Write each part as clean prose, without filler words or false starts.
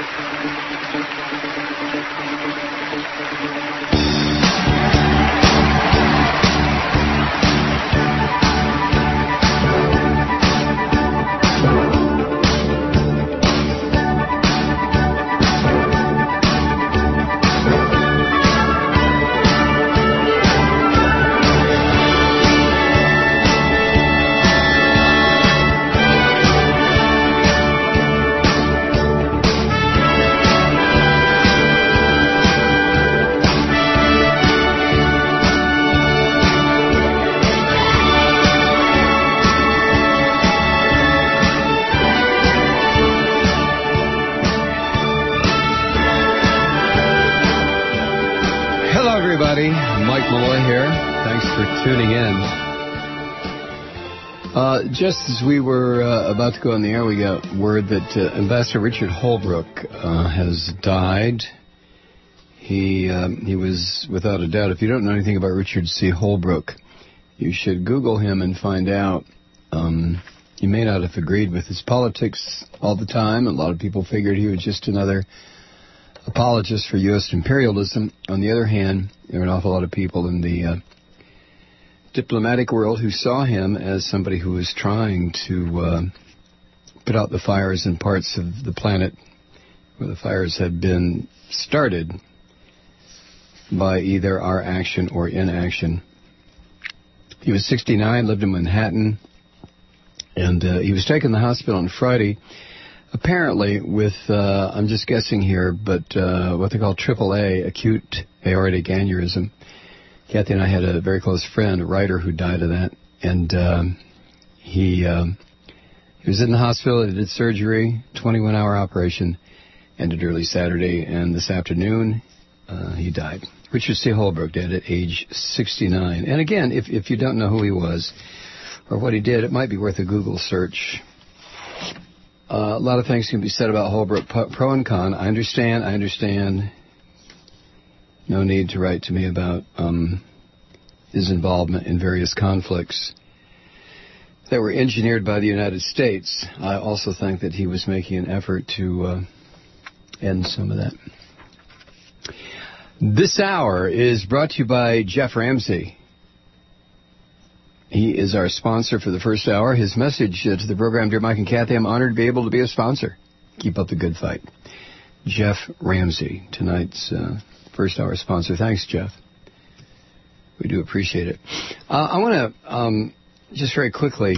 Mike Malloy here. Thanks for tuning in. Just as we were about to go on the air, we got word that Ambassador Richard Holbrooke has died. He was, without a doubt, if you don't know anything about Richard C. Holbrooke, you should Google him and find out. You may not have agreed with his politics all the time. A lot of people figured he was just another apologist for U.S. imperialism. On the other hand, there are an awful lot of people in the diplomatic world who saw him as somebody who was trying to put out the fires in parts of the planet where the fires had been started by either our action or inaction. He was 69, lived in Manhattan, and he was taken to the hospital on Friday, apparently with, I'm just guessing here, but what they call AAA, acute aortic aneurysm. Kathy and I had a very close friend, a writer, who died of that, and he was in the hospital. They did surgery, 21-hour operation, ended early Saturday, and this afternoon he died. Richard C. Holbrooke died at age 69. And again, if you don't know who he was or what he did, it might be worth a Google search. A lot of things can be said about Holbrooke, pro and con. I understand. No need to write to me about his involvement in various conflicts that were engineered by the United States. I also think that he was making an effort to end some of that. This hour is brought to you by Jeff Ramsey. He is our sponsor for the first hour. His message to the program, Dear Mike and Kathy, I'm honored to be able to be a sponsor. Keep up the good fight. Jeff Ramsey, tonight's first hour sponsor. Thanks, Jeff. We do appreciate it. I want to just very quickly,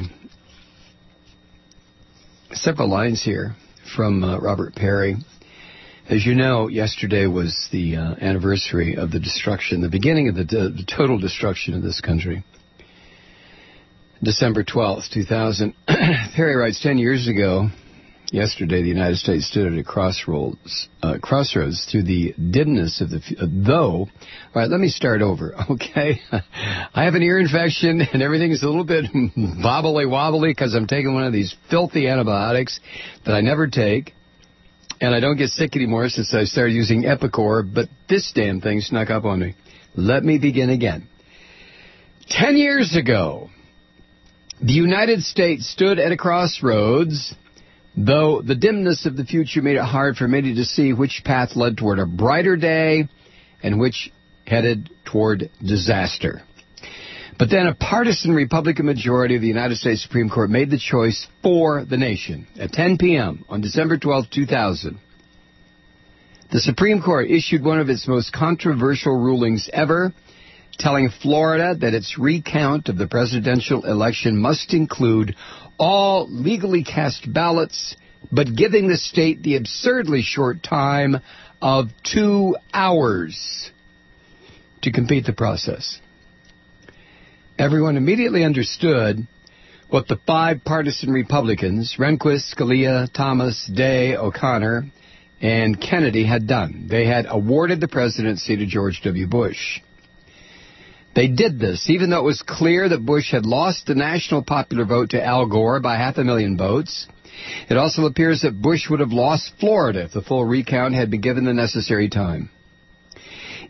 several lines here from Robert Perry. As you know, yesterday was the anniversary of the destruction, the beginning of the total destruction of this country. December 12th, 2000. Perry writes, 10 years ago, yesterday, the United States stood at a crossroads through the dimness of the... All right, let me start over, okay? I have an ear infection, and everything is a little bit wobbly because I'm taking one of these filthy antibiotics that I never take, and I don't get sick anymore since I started using Epicor, but this damn thing snuck up on me. Let me begin again. 10 years ago, the United States stood at a crossroads, though the dimness of the future made it hard for many to see which path led toward a brighter day and which headed toward disaster. But then a partisan Republican majority of the United States Supreme Court made the choice for the nation. At 10 p.m. on December 12, 2000, the Supreme Court issued one of its most controversial rulings ever, telling Florida that its recount of the presidential election must include all legally cast ballots, but giving the state the absurdly short time of 2 hours to complete the process. Everyone immediately understood what the 5 partisan Republicans, Rehnquist, Scalia, Thomas, Day, O'Connor, and Kennedy, had done. They had awarded the presidency to George W. Bush. They did this even though it was clear that Bush had lost the national popular vote to Al Gore by 500,000 votes. It also appears that Bush would have lost Florida if the full recount had been given the necessary time.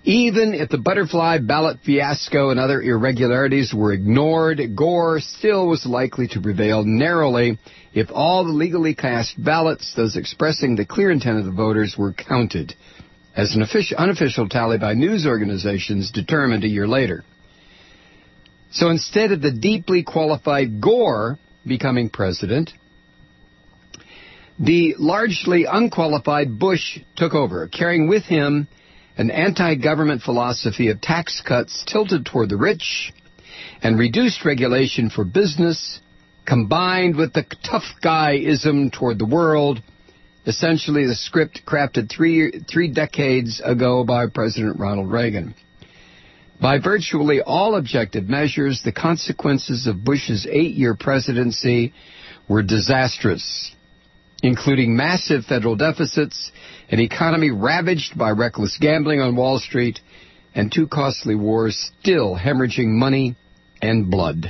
Even if the butterfly ballot fiasco and other irregularities were ignored, Gore still was likely to prevail narrowly if all the legally cast ballots, those expressing the clear intent of the voters, were counted, as an unofficial tally by news organizations determined a year later. So instead of the deeply qualified Gore becoming president, the largely unqualified Bush took over, carrying with him an anti-government philosophy of tax cuts tilted toward the rich and reduced regulation for business, combined with the tough guy-ism toward the world, essentially the script crafted three decades ago by President Ronald Reagan. By virtually all objective measures, the consequences of Bush's 8-year presidency were disastrous, including massive federal deficits, an economy ravaged by reckless gambling on Wall Street, and 2 costly wars still hemorrhaging money and blood.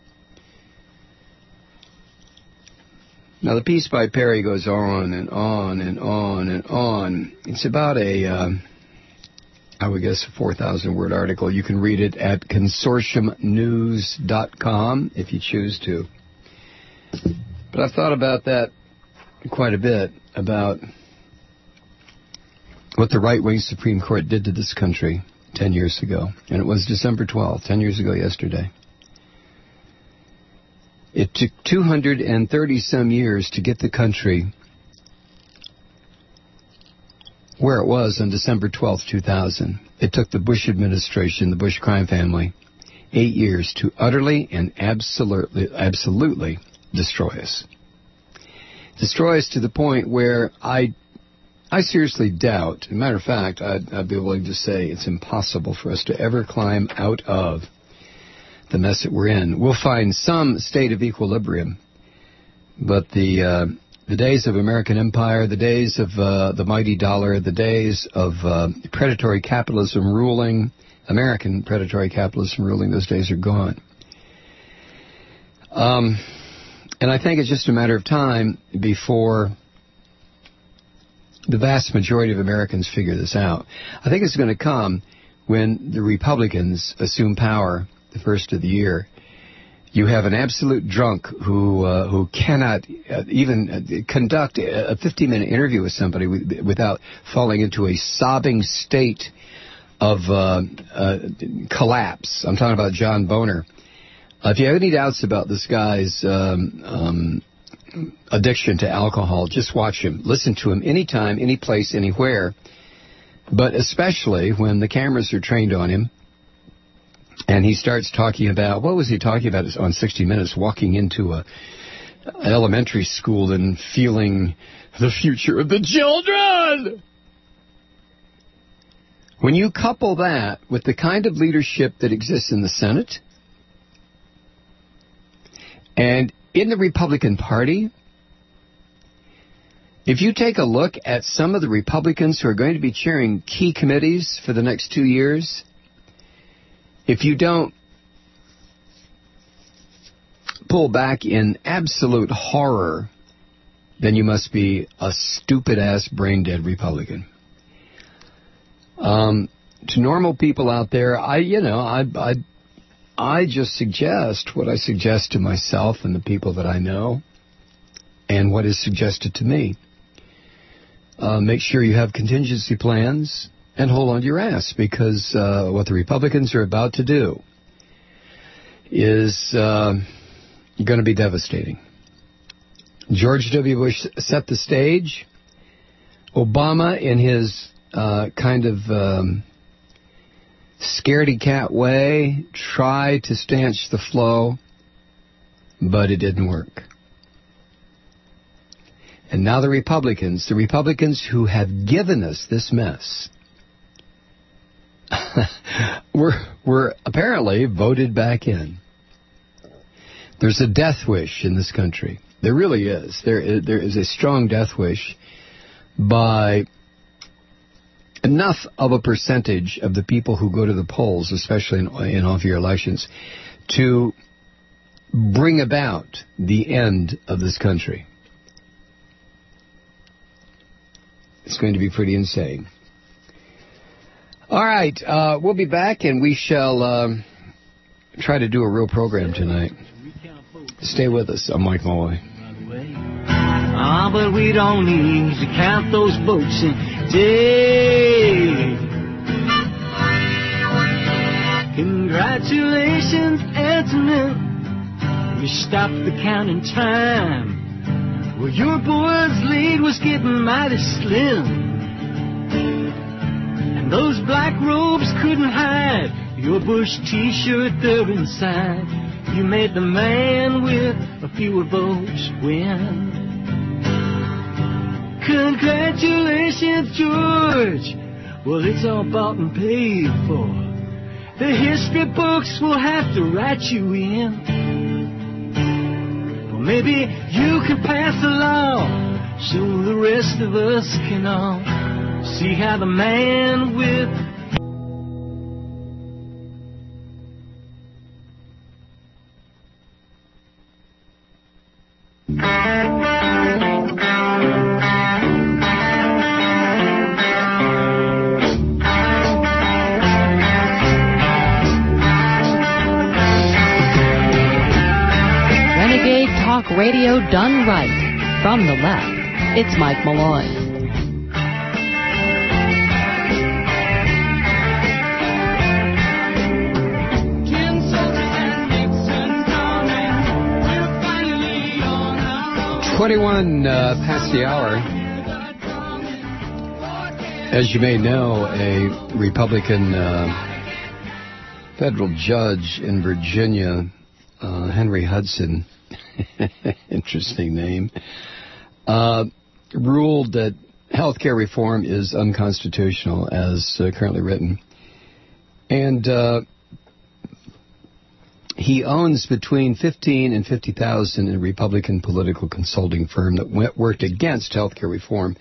Now, the piece by Perry goes on and on and on and on. It's about I would guess, a 4,000-word article. You can read it at consortiumnews.com if you choose to. But I've thought about that quite a bit, about what the right-wing Supreme Court did to this country 10 years ago. And it was December 12th, 10 years ago yesterday. It took 230-some years to get the country where it was on December 12th, 2000. It took the Bush administration, the Bush crime family, 8 years to utterly and absolutely destroy us. Destroy us to the point where I seriously doubt, as a matter of fact, I'd be willing to say it's impossible for us to ever climb out of the mess that we're in. We'll find some state of equilibrium, but the days of American empire, the days of the mighty dollar, the days of predatory capitalism ruling, American predatory capitalism ruling, those days are gone. And I think it's just a matter of time before the vast majority of Americans figure this out. I think it's going to come when the Republicans assume power the first of the year. You have an absolute drunk who cannot even conduct a 50-minute interview with somebody without falling into a sobbing state of collapse. I'm talking about John Boehner. If you have any doubts about this guy's addiction to alcohol, just watch him. Listen to him anytime, any place, anywhere, but especially when the cameras are trained on him. And he starts talking about, what was he talking about on 60 Minutes, walking into an elementary school and feeling the future of the children. When you couple that with the kind of leadership that exists in the Senate and in the Republican Party, if you take a look at some of the Republicans who are going to be chairing key committees for the next 2 years, if you don't pull back in absolute horror, then you must be a stupid-ass, brain-dead Republican. To normal people out there, I just suggest what I suggest to myself and the people that I know, and what is suggested to me. Make sure you have contingency plans. And hold on to your ass, because what the Republicans are about to do is going to be devastating. George W. Bush set the stage. Obama, in his kind of scaredy-cat way, tried to stanch the flow, but it didn't work. And now the Republicans who have given us this mess, were apparently voted back in. There's a death wish in this country. There really is. There is a strong death wish by enough of a percentage of the people who go to the polls, especially in off-year elections, to bring about the end of this country. It's going to be pretty insane. All right, we'll be back, and we shall try to do a real program tonight. Stay with us. I'm Mike Malloy. But we don't need to count those boats in days. Congratulations, Antoinette. You stopped the counting time. Well, your boy's lead was getting mighty slim. And those black robes couldn't hide your Bush t-shirt there inside. You made the man with a fewer votes win. Congratulations, George. Well, it's all bought and paid for. The history books will have to write you in. Well, maybe you can pass a law so the rest of us can all see how the man with Radio done right. From the left, it's Mike Malloy. Past the hour. As you may know, a Republican federal judge in Virginia, Henry Hudson, interesting name, ruled that health care reform is unconstitutional as currently written. And he owns between 15 and 50,000 in a Republican political consulting firm that worked against health care reform.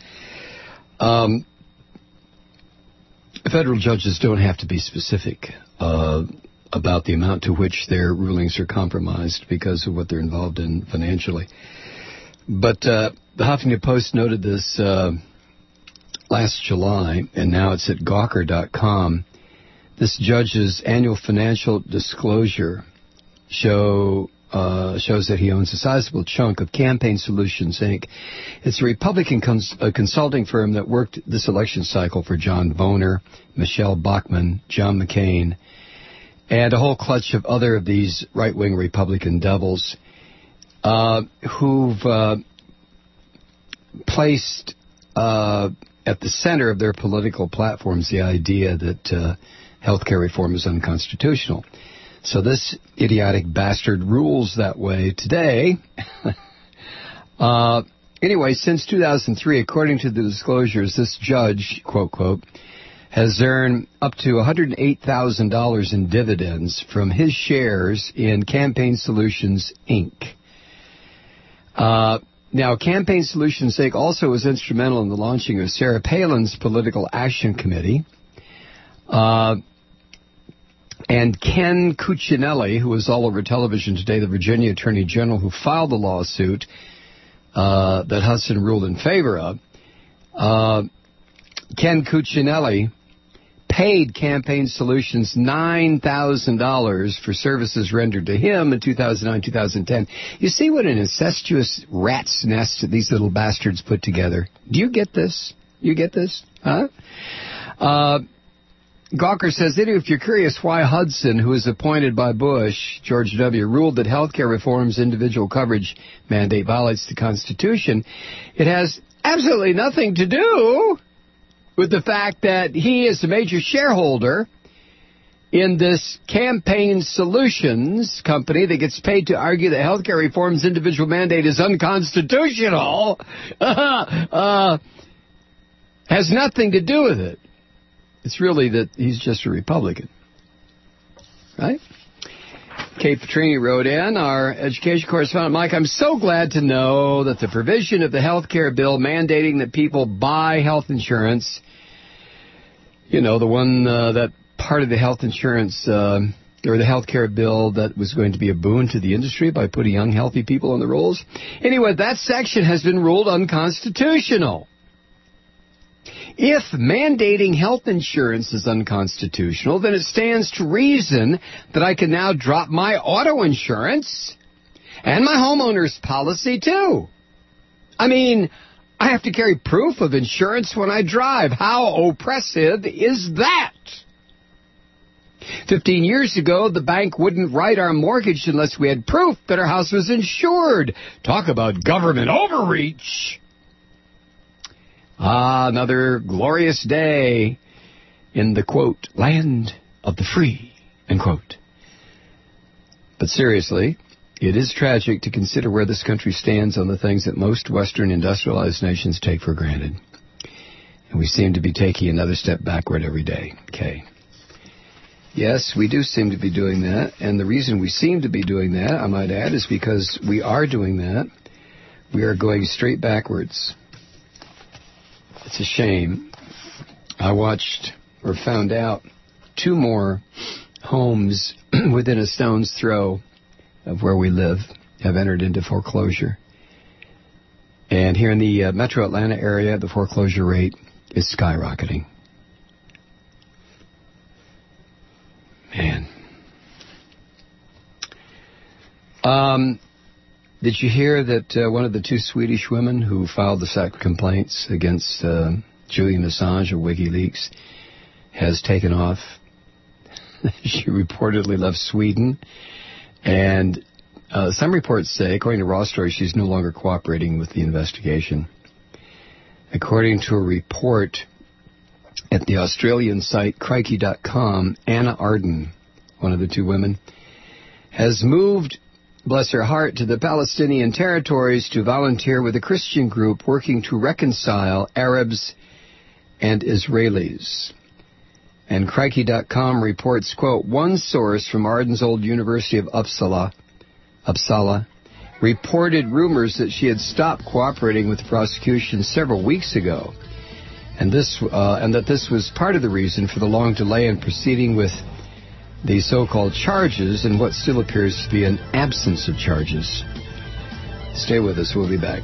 Federal judges don't have to be specific about the amount to which their rulings are compromised because of what they're involved in financially. But the Huffington Post noted this last July, and now it's at Gawker.com. This judge's annual financial disclosure shows that he owns a sizable chunk of Campaign Solutions, Inc. It's a Republican consulting firm that worked this election cycle for John Boehner, Michelle Bachmann, John McCain, and a whole clutch of other of these right-wing Republican devils who've placed at the center of their political platforms the idea that health care reform is unconstitutional. So this idiotic bastard rules that way today. Anyway, since 2003, according to the disclosures, this judge, quote, quote, has earned up to $108,000 in dividends from his shares in Campaign Solutions, Inc. Now, Campaign Solutions, Inc. also was instrumental in the launching of Sarah Palin's Political Action Committee. And Ken Cuccinelli, who was all over television today, the Virginia Attorney General who filed the lawsuit that Hudson ruled in favor of, Ken Cuccinelli paid Campaign Solutions $9,000 for services rendered to him in 2009-2010. You see what an incestuous rat's nest these little bastards put together. Do you get this? You get this? Huh? Gawker says that if you're curious why Hudson, who was appointed by Bush, George W., ruled that health care reform's individual coverage mandate violates the Constitution, it has absolutely nothing to do with the fact that he is the major shareholder in this Campaign Solutions company that gets paid to argue that health care reform's individual mandate is unconstitutional. Has nothing to do with it. It's really that he's just a Republican, right? Kate Petrini wrote in, our education correspondent. Mike, I'm so glad to know that the provision of the health care bill mandating that people buy health insurance, you know, the one that part of the health insurance or the health care bill that was going to be a boon to the industry by putting young, healthy people on the rolls. Anyway, that section has been ruled unconstitutional. If mandating health insurance is unconstitutional, then it stands to reason that I can now drop my auto insurance and my homeowner's policy, too. I mean, I have to carry proof of insurance when I drive. How oppressive is that? 15 years ago, the bank wouldn't write our mortgage unless we had proof that our house was insured. Talk about government overreach. Another glorious day in the, quote, land of the free, end quote. But seriously, it is tragic to consider where this country stands on the things that most Western industrialized nations take for granted. And we seem to be taking another step backward every day. Okay. Yes, we do seem to be doing that. And the reason we seem to be doing that, I might add, is because we are doing that. We are going straight backwards. It's a shame. I watched or found out 2 more homes within a stone's throw of where we live have entered into foreclosure. And here in the metro Atlanta area, the foreclosure rate is skyrocketing. Man. Did you hear that one of the 2 Swedish women who filed the SAC complaints against Julian Assange of WikiLeaks has taken off? She reportedly left Sweden. And some reports say, according to Raw Story, she's no longer cooperating with the investigation. According to a report at the Australian site Crikey.com, Anna Arden, one of the 2 women, has moved, bless her heart, to the Palestinian territories to volunteer with a Christian group working to reconcile Arabs and Israelis. And Crikey.com reports, quote, one source from Arden's old University of Uppsala, reported rumors that she had stopped cooperating with the prosecution several weeks ago, and that this was part of the reason for the long delay in proceeding with the so-called charges and what still appears to be an absence of charges. Stay with us. We'll be back.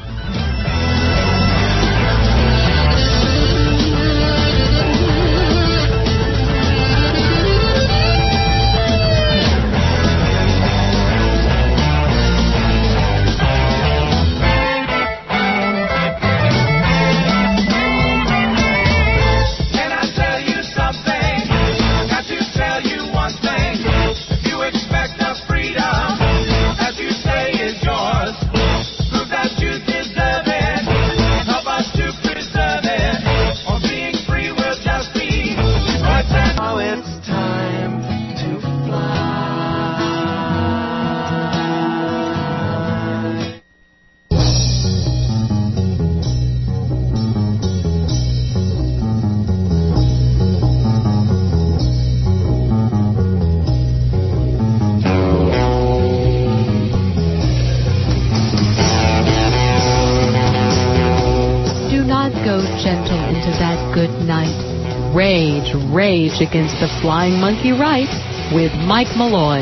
Rage against the flying monkey right with Mike Malloy.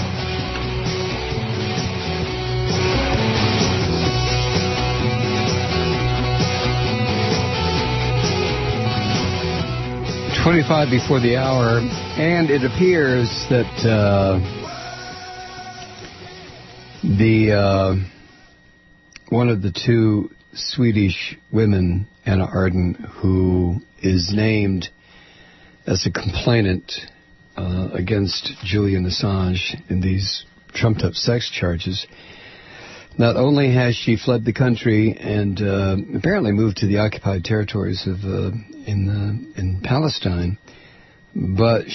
"25 before the hour, and it appears that one of the 2 Swedish women, Anna Arden, who is named as a complainant against Julian Assange in these trumped-up sex charges. Not only has she fled the country and apparently moved to the occupied territories of in Palestine, but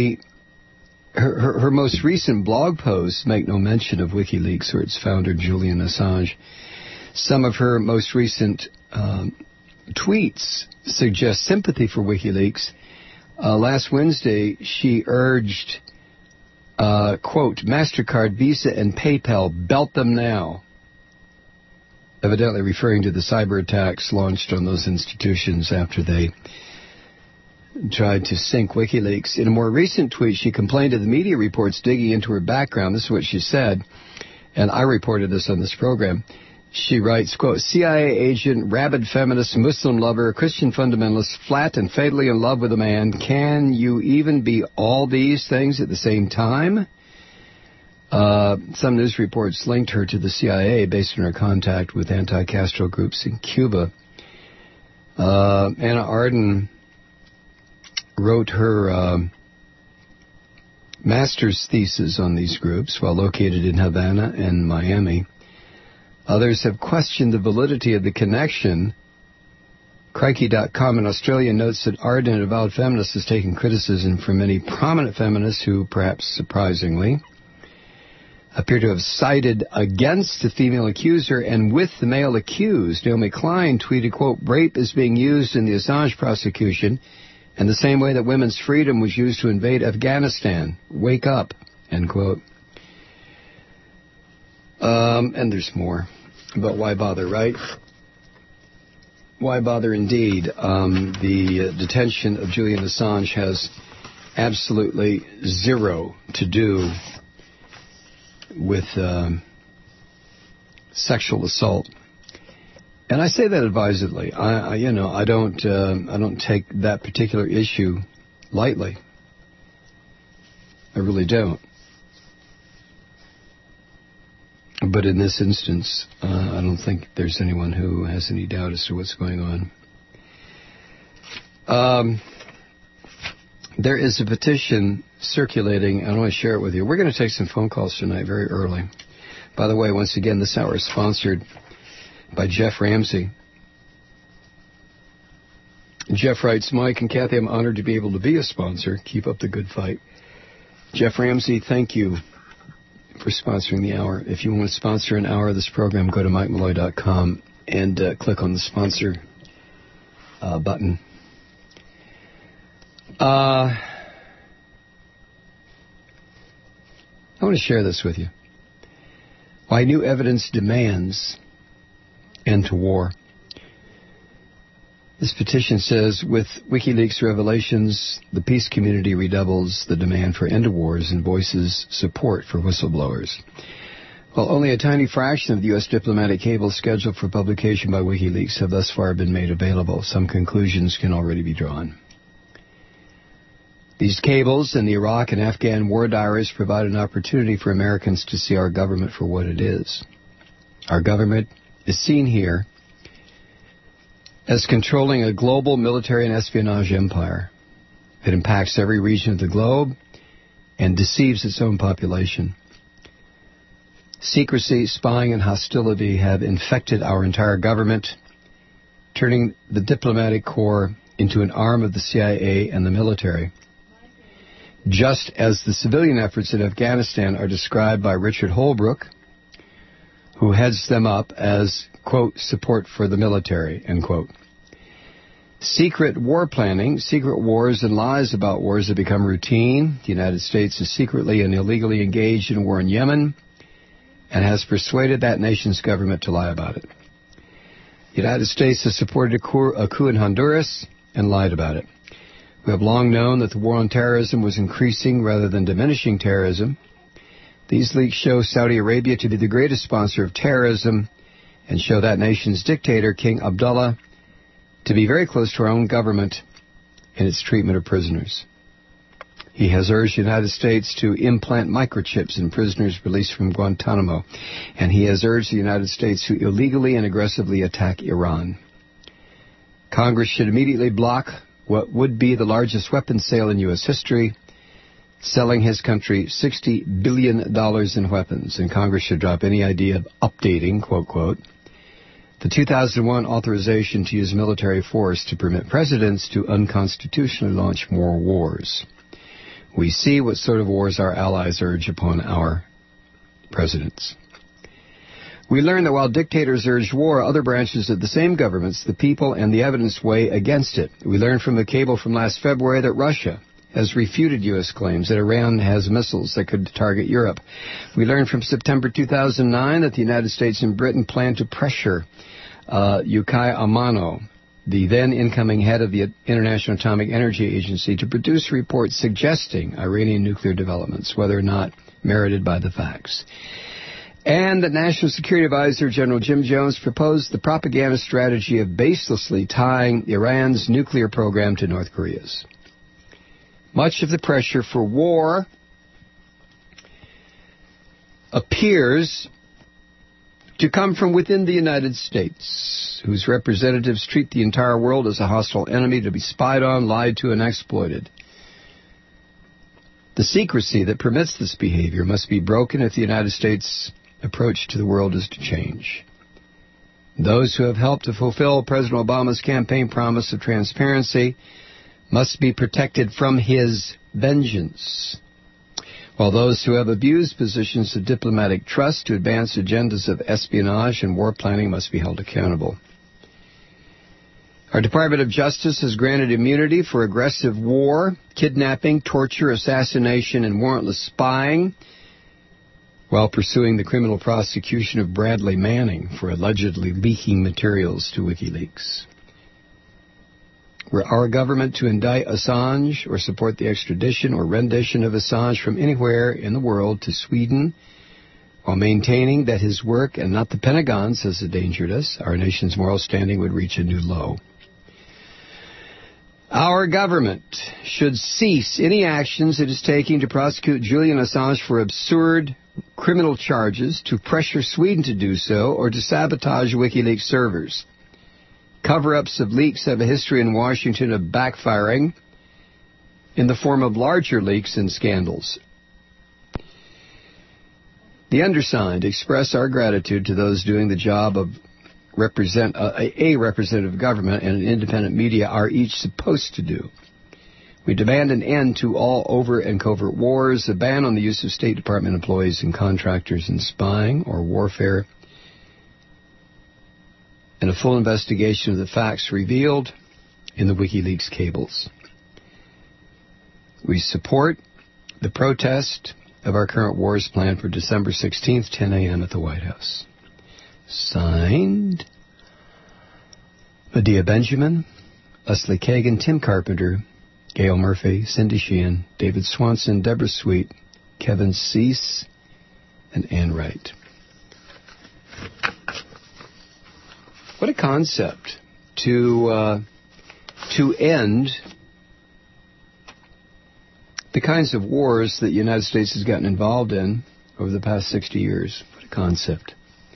her most recent blog posts make no mention of WikiLeaks or its founder Julian Assange. Some of her most recent tweets suggest sympathy for WikiLeaks. Last Wednesday, she urged, quote, MasterCard, Visa, and PayPal, belt them now. Evidently referring to the cyber attacks launched on those institutions after they tried to sink WikiLeaks. In a more recent tweet, she complained of the media reports digging into her background. This is what she said, and I reported this on this program. She writes, quote, CIA agent, rabid feminist, Muslim lover, Christian fundamentalist, flat and fatally in love with a man. Can you even be all these things at the same time? Some news reports linked her to the CIA based on her contact with anti-Castro groups in Cuba. Anna Arden wrote her master's thesis on these groups while located in Havana and Miami. Others have questioned the validity of the connection. Crikey.com in Australia notes that Arden, an avowed feminist, has taken criticism from many prominent feminists who, perhaps surprisingly, appear to have sided against the female accuser and with the male accused. Naomi Klein tweeted, quote, rape is being used in the Assange prosecution in the same way that women's freedom was used to invade Afghanistan. Wake up, end quote. And there's more. But why bother, right? Why bother indeed? The detention of Julian Assange has absolutely zero to do with sexual assault, and I say that advisedly. I don't take that particular issue lightly. I really don't. But in this instance, I don't think there's anyone who has any doubt as to what's going on. There is a petition circulating. I want to share it with you. We're going to take some phone calls tonight very early. By the way, once again, this hour is sponsored by Jeff Ramsey. Jeff writes, Mike and Kathy, I'm honored to be able to be a sponsor. Keep up the good fight. Jeff Ramsey, thank you for sponsoring the hour. If you want to sponsor an hour of this program, go to MikeMalloy.com and click on the sponsor button. I want to share this with you. Why new evidence demands end to war. This petition says, with WikiLeaks revelations, the peace community redoubles the demand for end to wars and voices support for whistleblowers. While only a tiny fraction of the U.S. diplomatic cables scheduled for publication by WikiLeaks have thus far been made available, some conclusions can already be drawn. These cables and the Iraq and Afghan war diaries provide an opportunity for Americans to see our government for what it is. Our government is seen here as controlling a global military and espionage empire that impacts every region of the globe and deceives its own population. Secrecy, spying, and hostility have infected our entire government, turning the diplomatic corps into an arm of the CIA and the military. Just as the civilian efforts in Afghanistan are described by Richard Holbrooke, who heads them up as, quote, support for the military, end quote. Secret war planning, secret wars and lies about wars have become routine. The United States is secretly and illegally engaged in a war in Yemen and has persuaded that nation's government to lie about it. The United States has supported a coup in Honduras and lied about it. We have long known that the war on terrorism was increasing rather than diminishing terrorism. These leaks show Saudi Arabia to be the greatest sponsor of terrorism and show that nation's dictator, King Abdullah, to be very close to our own government in its treatment of prisoners. He has urged the United States to implant microchips in prisoners released from Guantanamo, and he has urged the United States to illegally and aggressively attack Iran. Congress should immediately block what would be the largest weapons sale in U.S. history, selling his country $60 billion in weapons, and Congress should drop any idea of updating, quote, quote, the 2001 authorization to use military force to permit presidents to unconstitutionally launch more wars. We see what sort of wars our allies urge upon our presidents. We learn that while dictators urge war, other branches of the same governments, the people and the evidence weigh against it. We learned from a cable from last February that Russia has refuted U.S. claims that Iran has missiles that could target Europe. We learned from September 2009 that the United States and Britain plan to pressure Yukiya Amano, the then incoming head of the International Atomic Energy Agency, to produce reports suggesting Iranian nuclear developments, whether or not merited by the facts. And the National Security Advisor, General Jim Jones, proposed the propaganda strategy of baselessly tying Iran's nuclear program to North Korea's. Much of the pressure for war appears to come from within the United States, whose representatives treat the entire world as a hostile enemy to be spied on, lied to, and exploited. The secrecy that permits this behavior must be broken if the United States' approach to the world is to change. Those who have helped to fulfill President Obama's campaign promise of transparency must be protected from his vengeance, while those who have abused positions of diplomatic trust to advance agendas of espionage and war planning must be held accountable. Our Department of Justice has granted immunity for aggressive war, kidnapping, torture, assassination, and warrantless spying, while pursuing the criminal prosecution of Bradley Manning for allegedly leaking materials to WikiLeaks. Were our government to indict Assange or support the extradition or rendition of Assange from anywhere in the world to Sweden, while maintaining that his work and not the Pentagon's has endangered us, our nation's moral standing would reach a new low. Our government should cease any actions it is taking to prosecute Julian Assange for absurd criminal charges, to pressure Sweden to do so, or to sabotage WikiLeaks servers. Cover-ups of leaks have a history in Washington of backfiring in the form of larger leaks and scandals. The undersigned express our gratitude to those doing the job of a representative government and an independent media are each supposed to do. We demand an end to all overt and covert wars, a ban on the use of State Department employees and contractors in spying or warfare, and a full investigation of the facts revealed in the WikiLeaks cables. We support the protest of our current wars planned for December 16th, 10 a.m. at the White House. Signed, Medea Benjamin, Leslie Kagan, Tim Carpenter, Gail Murphy, Cindy Sheehan, David Swanson, Deborah Sweet, Kevin Cease, and Ann Wright. What a concept to end the kinds of wars that the United States has gotten involved in over the past 60 years. What a concept.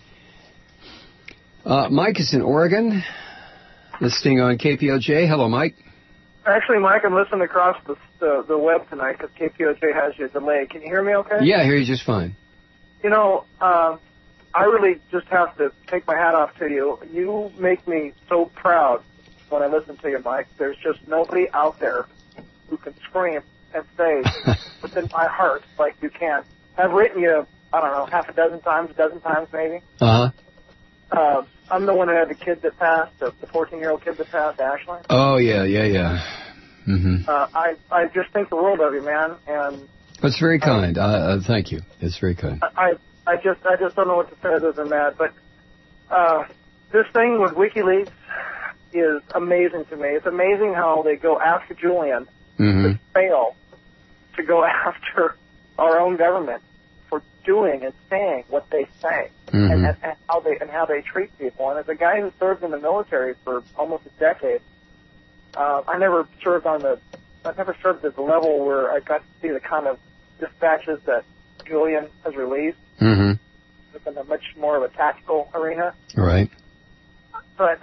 Mike is in Oregon, listening on KPOJ. Hello, Mike. Actually, Mike, I'm listening across the web tonight because KPOJ has you delayed. Can you hear me okay? Yeah, I hear you just fine. You know, I really just have to take my hat off to you. You make me so proud when I listen to you, Mike. There's just nobody out there who can scream and say within my heart like you can. I've written you, I don't know, half a dozen times maybe. Uh-huh. I'm the one who had the kid that passed, the 14-year-old kid that passed, Ashley. Oh, yeah. Mm-hmm. I just think the world of you, man. And that's very kind. Thank you. It's very kind. I just don't know what to say other than that. But this thing with WikiLeaks is amazing to me. It's amazing how they go after Julian, but fail to go after our own government for doing and saying what they say, and how they treat people. And as a guy who served in the military for almost a decade, I never served at the level where I got to see the kind of dispatches that Julian has released. Within a much more of a tactical arena. Right. But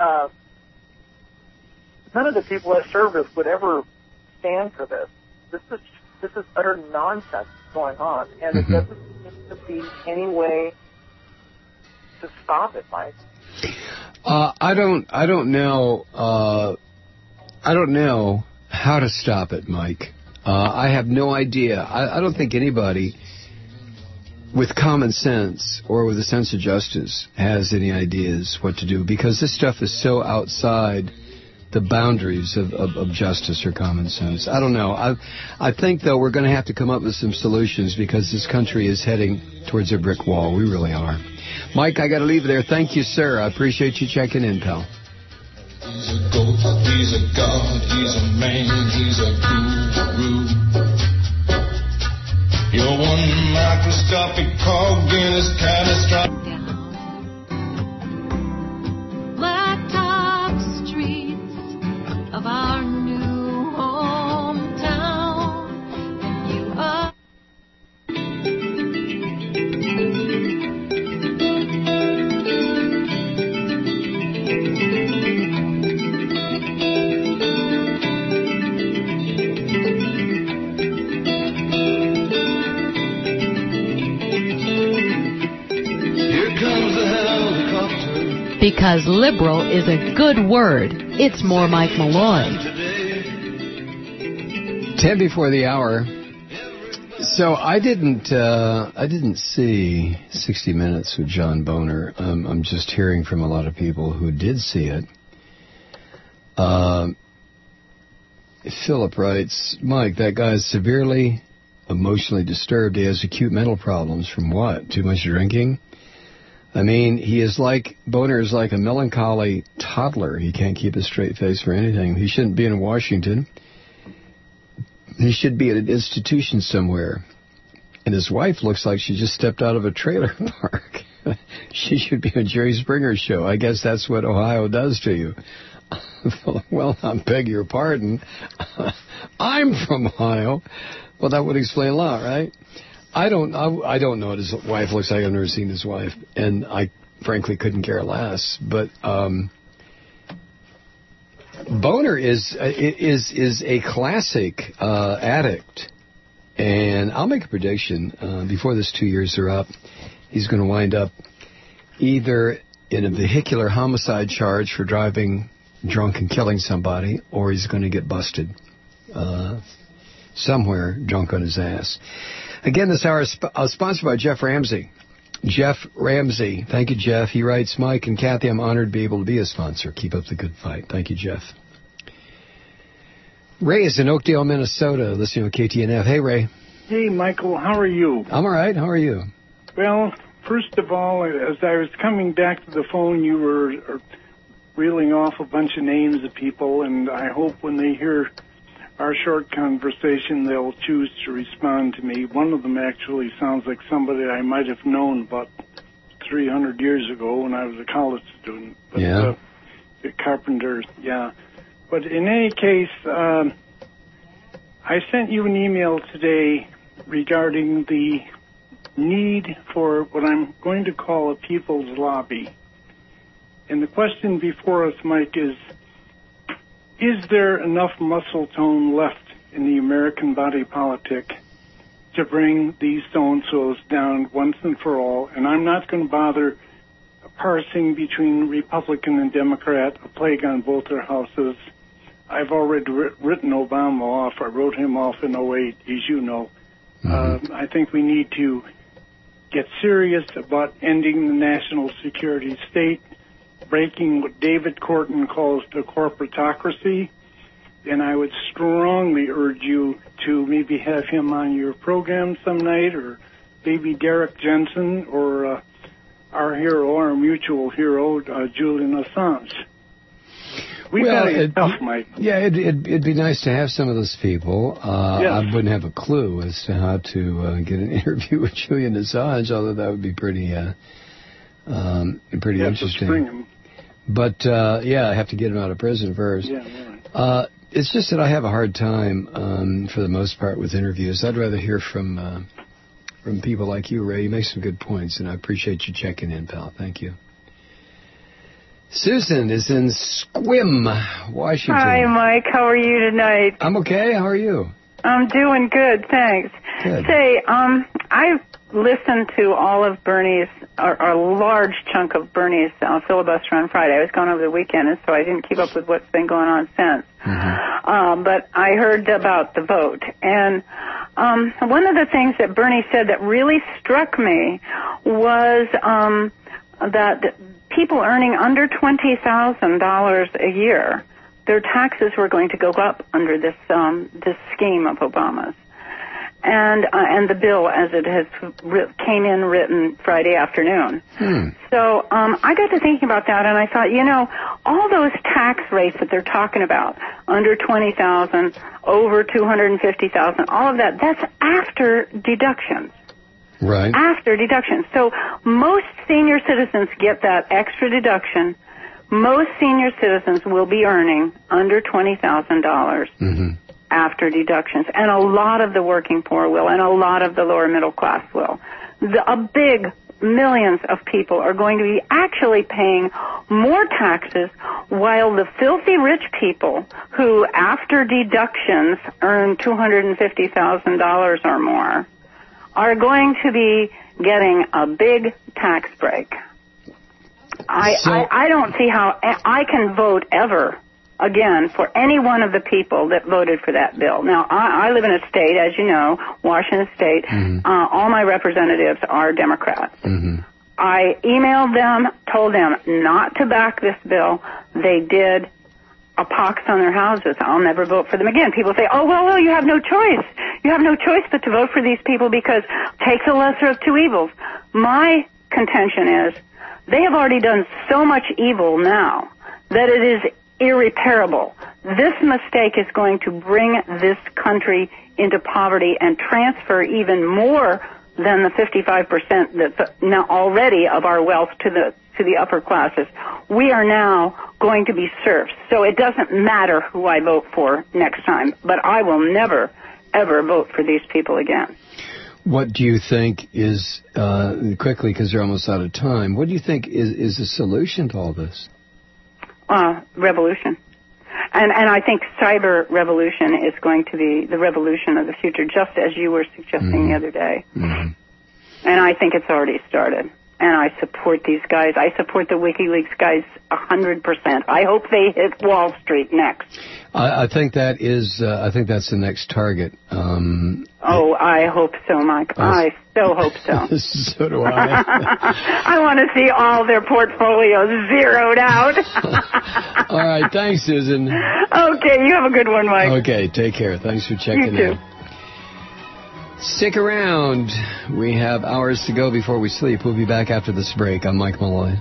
none of the people I served with would ever stand for this. This is utter nonsense going on, and it doesn't seem to be any way to stop it, Mike. I don't know. I don't know how to stop it, Mike. I have no idea. I don't think anybody with common sense or with a sense of justice has any ideas what to do, because this stuff is so outside the boundaries of justice or common sense. I don't know. I think, though, we're going to have to come up with some solutions, because this country is heading towards a brick wall. We really are. Mike, I got to leave there. Thank you, sir. I appreciate you checking in, pal. He's a goat, he's a god, he's a man, he's a guru. You're one microscopic cog in this catastrophic. Blacktop streets of our new hometown, and you are. Because liberal is a good word. It's more Mike Malloy. 10 before the hour. So I didn't see 60 Minutes with John Boner. I'm just hearing from a lot of people who did see it. Philip writes, Mike, that guy's severely emotionally disturbed. He has acute mental problems from what? Too much drinking? I mean, Boner is like a melancholy toddler. He can't keep a straight face for anything. He shouldn't be in Washington. He should be at an institution somewhere. And his wife looks like she just stepped out of a trailer park. She should be on Jerry Springer's show. I guess that's what Ohio does to you. Well, I beg your pardon. I'm from Ohio. Well, that would explain a lot, right? I don't know what his wife looks like. I've never seen his wife, and I frankly couldn't care less. But Boner is a classic addict, and I'll make a prediction before this 2 years are up, he's going to wind up either in a vehicular homicide charge for driving drunk and killing somebody, or he's going to get busted somewhere drunk on his ass. Again, this hour is sponsored by Jeff Ramsey. Jeff Ramsey. Thank you, Jeff. He writes, Mike and Kathy, I'm honored to be able to be a sponsor. Keep up the good fight. Thank you, Jeff. Ray is in Oakdale, Minnesota, listening to KTNF. Hey, Ray. Hey, Michael. How are you? I'm all right. How are you? Well, first of all, as I was coming back to the phone, you were reeling off a bunch of names of people, and I hope when they hear our short conversation, they'll choose to respond to me. One of them actually sounds like somebody I might have known about 300 years ago when I was a college student. But, yeah. The carpenter, yeah. But in any case, I sent you an email today regarding the need for what I'm going to call a people's lobby. And the question before us, Mike, is there enough muscle tone left in the American body politic to bring these so-and-sos down once and for all? And I'm not going to bother parsing between Republican and Democrat, a plague on both their houses. I've already written Obama off. I wrote him off in 2008, as you know. Mm-hmm. I think we need to get serious about ending the national security state, breaking what David Korten calls the corporatocracy, and I would strongly urge you to maybe have him on your program some night, or maybe Derek Jensen, or our hero, our mutual hero, Julian Assange. We've got to get tough, Mike. Yeah, it'd be nice to have some of those people. Yes. I wouldn't have a clue as to how to get an interview with Julian Assange, although that would be pretty interesting. But, I have to get him out of prison first. Yeah, right. It's just that I have a hard time, for the most part, with interviews. I'd rather hear from people like you, Ray. You make some good points, and I appreciate you checking in, pal. Thank you. Susan is in Sequim, Washington. Hi, Mike. How are you tonight? I'm okay. How are you? I'm doing good, thanks. Good. Say, I've listened to all of Bernie's, or a large chunk of Bernie's filibuster on Friday. I was gone over the weekend, and so I didn't keep up with what's been going on since. Mm-hmm. But I heard about the vote. And one of the things that Bernie said that really struck me was that people earning under $20,000 a year, their taxes were going to go up under this scheme of Obama's, and the bill as it has came in written Friday afternoon. So I got to thinking about that, and I thought, all those tax rates that they're talking about, under 20,000, over 250,000, all of that, that's after deductions. Right. After deductions. So most senior citizens get that extra deduction. Most senior citizens will be earning under $20,000 after deductions. And a lot of the working poor will, and a lot of the lower middle class will. A big millions of people are going to be actually paying more taxes, while the filthy rich people who, after deductions, earn $250,000 or more are going to be getting a big tax break. I don't see how I can vote ever again for any one of the people that voted for that bill. Now, I live in a state, as you know, Washington State. All my representatives are Democrats. I emailed them, told them not to back this bill. They did a pox on their houses. I'll never vote for them again. People say, oh, well, you have no choice. You have no choice but to vote for these people because take the lesser of two evils. My contention is they have already done so much evil now that it is irreparable. This mistake is going to bring this country into poverty and transfer even more than the 55% that's now already of our wealth to the upper classes. We are now going to be serfs. So it doesn't matter who I vote for next time, but I will never, ever vote for these people again. What do you think is, quickly because you're almost out of time, what do you think is the solution to all this? Revolution. And I think cyber revolution is going to be the revolution of the future, just as you were suggesting the other day. And I think it's already started. And I support these guys. I support the WikiLeaks guys 100%. I hope they hit Wall Street next. I think that is. I think that's the next target. I hope so, Mike. I so hope so. So do I. I want to see all their portfolios zeroed out. All right. Thanks, Susan. Okay. You have a good one, Mike. Okay. Take care. Thanks for checking in. Stick around. We have hours to go before we sleep. We'll be back after this break. I'm Mike Malloy.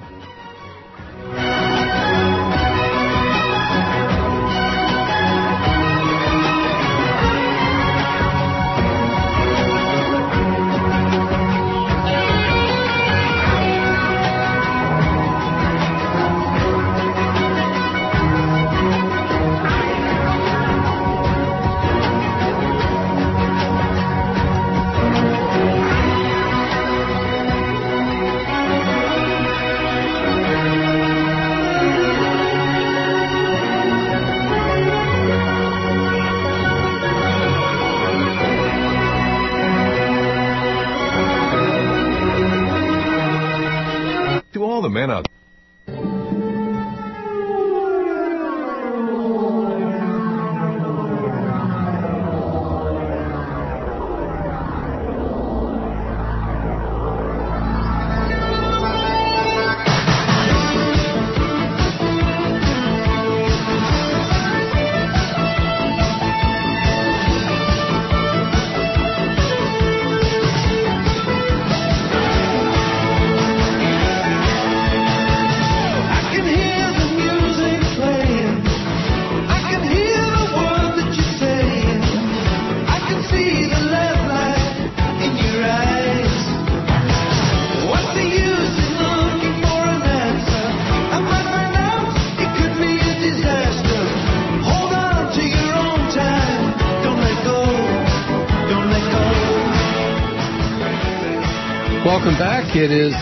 Welcome back. It is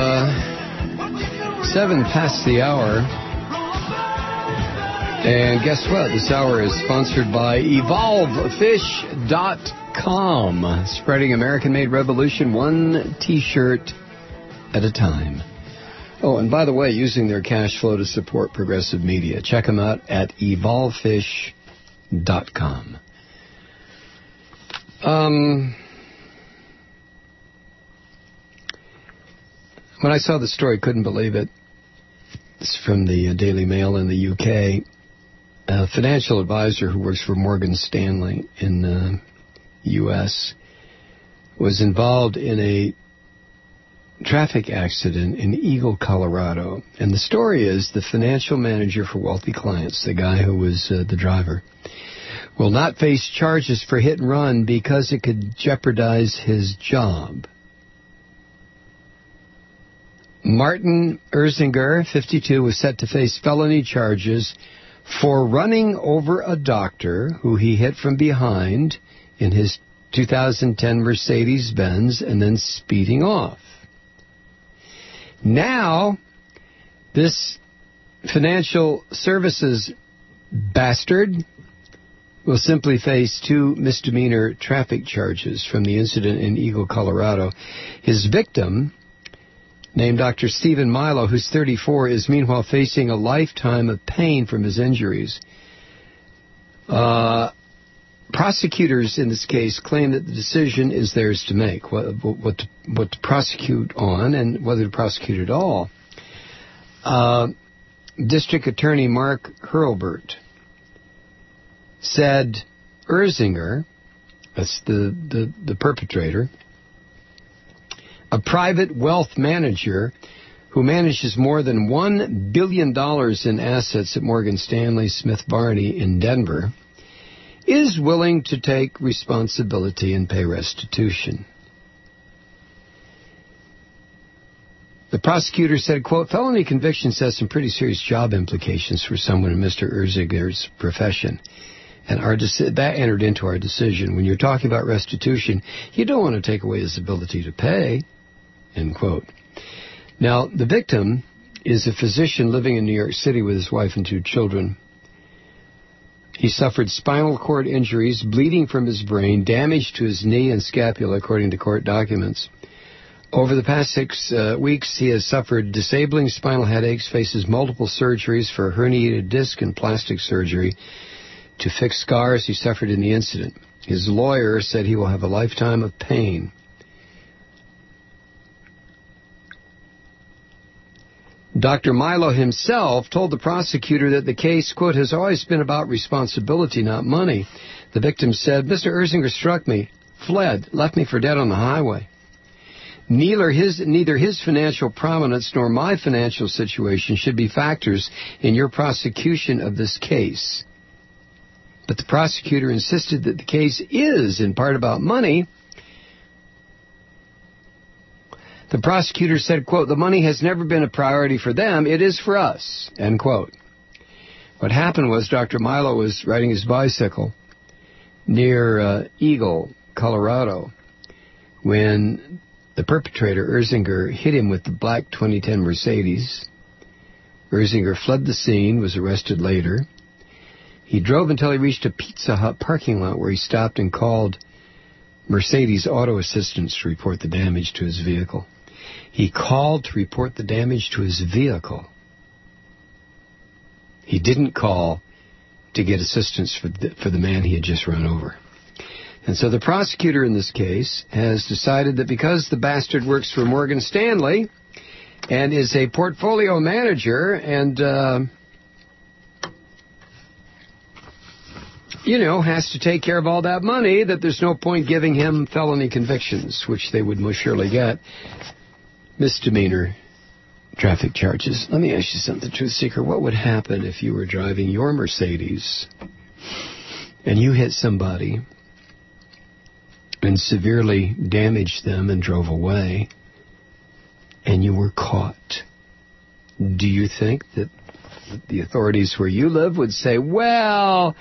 7 past the hour. And guess what? This hour is sponsored by EvolveFish.com, spreading American-made revolution one T-shirt at a time. Oh, and by the way, using their cash flow to support progressive media. Check them out at EvolveFish.com. When I saw the story, couldn't believe it. It's from the Daily Mail in the UK. A financial advisor who works for Morgan Stanley in the U.S. was involved in a traffic accident in Eagle, Colorado. And the story is the financial manager for wealthy clients, the guy who was the driver, will not face charges for hit and run because it could jeopardize his job. Martin Erzinger, 52, was set to face felony charges for running over a doctor who he hit from behind in his 2010 Mercedes-Benz and then speeding off. Now, this financial services bastard will simply face 2 misdemeanor traffic charges from the incident in Eagle, Colorado. His victim, named Dr. Stephen Milo, who's 34, is meanwhile facing a lifetime of pain from his injuries. Prosecutors in this case claim that the decision is theirs to make, what to prosecute on and whether to prosecute at all. District Attorney Mark Hurlbert said Erzinger, that's the perpetrator, a private wealth manager who manages more than $1 billion in assets at Morgan Stanley Smith Barney in Denver, is willing to take responsibility and pay restitution. The prosecutor said, quote, felony convictions has some pretty serious job implications for someone in Mr. Erzinger's profession. And that entered into our decision. When you're talking about restitution, you don't want to take away his ability to pay, end quote. Now, the victim is a physician living in New York City with his wife and 2 children. He suffered spinal cord injuries, bleeding from his brain, damage to his knee and scapula, according to court documents. Over the past 6 weeks, he has suffered disabling spinal headaches, faces multiple surgeries for herniated disc and plastic surgery to fix scars he suffered in the incident. His lawyer said he will have a lifetime of pain. Dr. Milo himself told the prosecutor that the case, quote, has always been about responsibility, not money. The victim said, Mr. Erzinger struck me, fled, left me for dead on the highway. Neither his financial prominence nor my financial situation should be factors in your prosecution of this case. But the prosecutor insisted that the case is in part about money. The prosecutor said, quote, the money has never been a priority for them. It is for us, end quote. What happened was Dr. Milo was riding his bicycle near Eagle, Colorado, when the perpetrator, Erzinger, hit him with the black 2010 Mercedes. Erzinger fled the scene, was arrested later. He drove until he reached a Pizza Hut parking lot where he stopped and called Mercedes Auto Assistance to report the damage to his vehicle. He called to report the damage to his vehicle. He didn't call to get assistance for the man he had just run over. And so the prosecutor in this case has decided that because the bastard works for Morgan Stanley and is a portfolio manager and, has to take care of all that money, that there's no point giving him felony convictions, which they would most surely get. Misdemeanor traffic charges. Let me ask you something, Truth Seeker. What would happen if you were driving your Mercedes and you hit somebody and severely damaged them and drove away and you were caught? Do you think that the authorities where you live would say, well,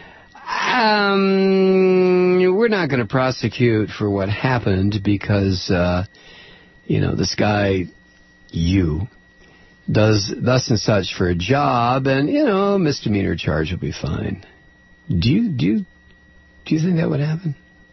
we're not going to prosecute for what happened because, this guy, does thus and such for a job, and, misdemeanor charge will be fine. Do you think that would happen?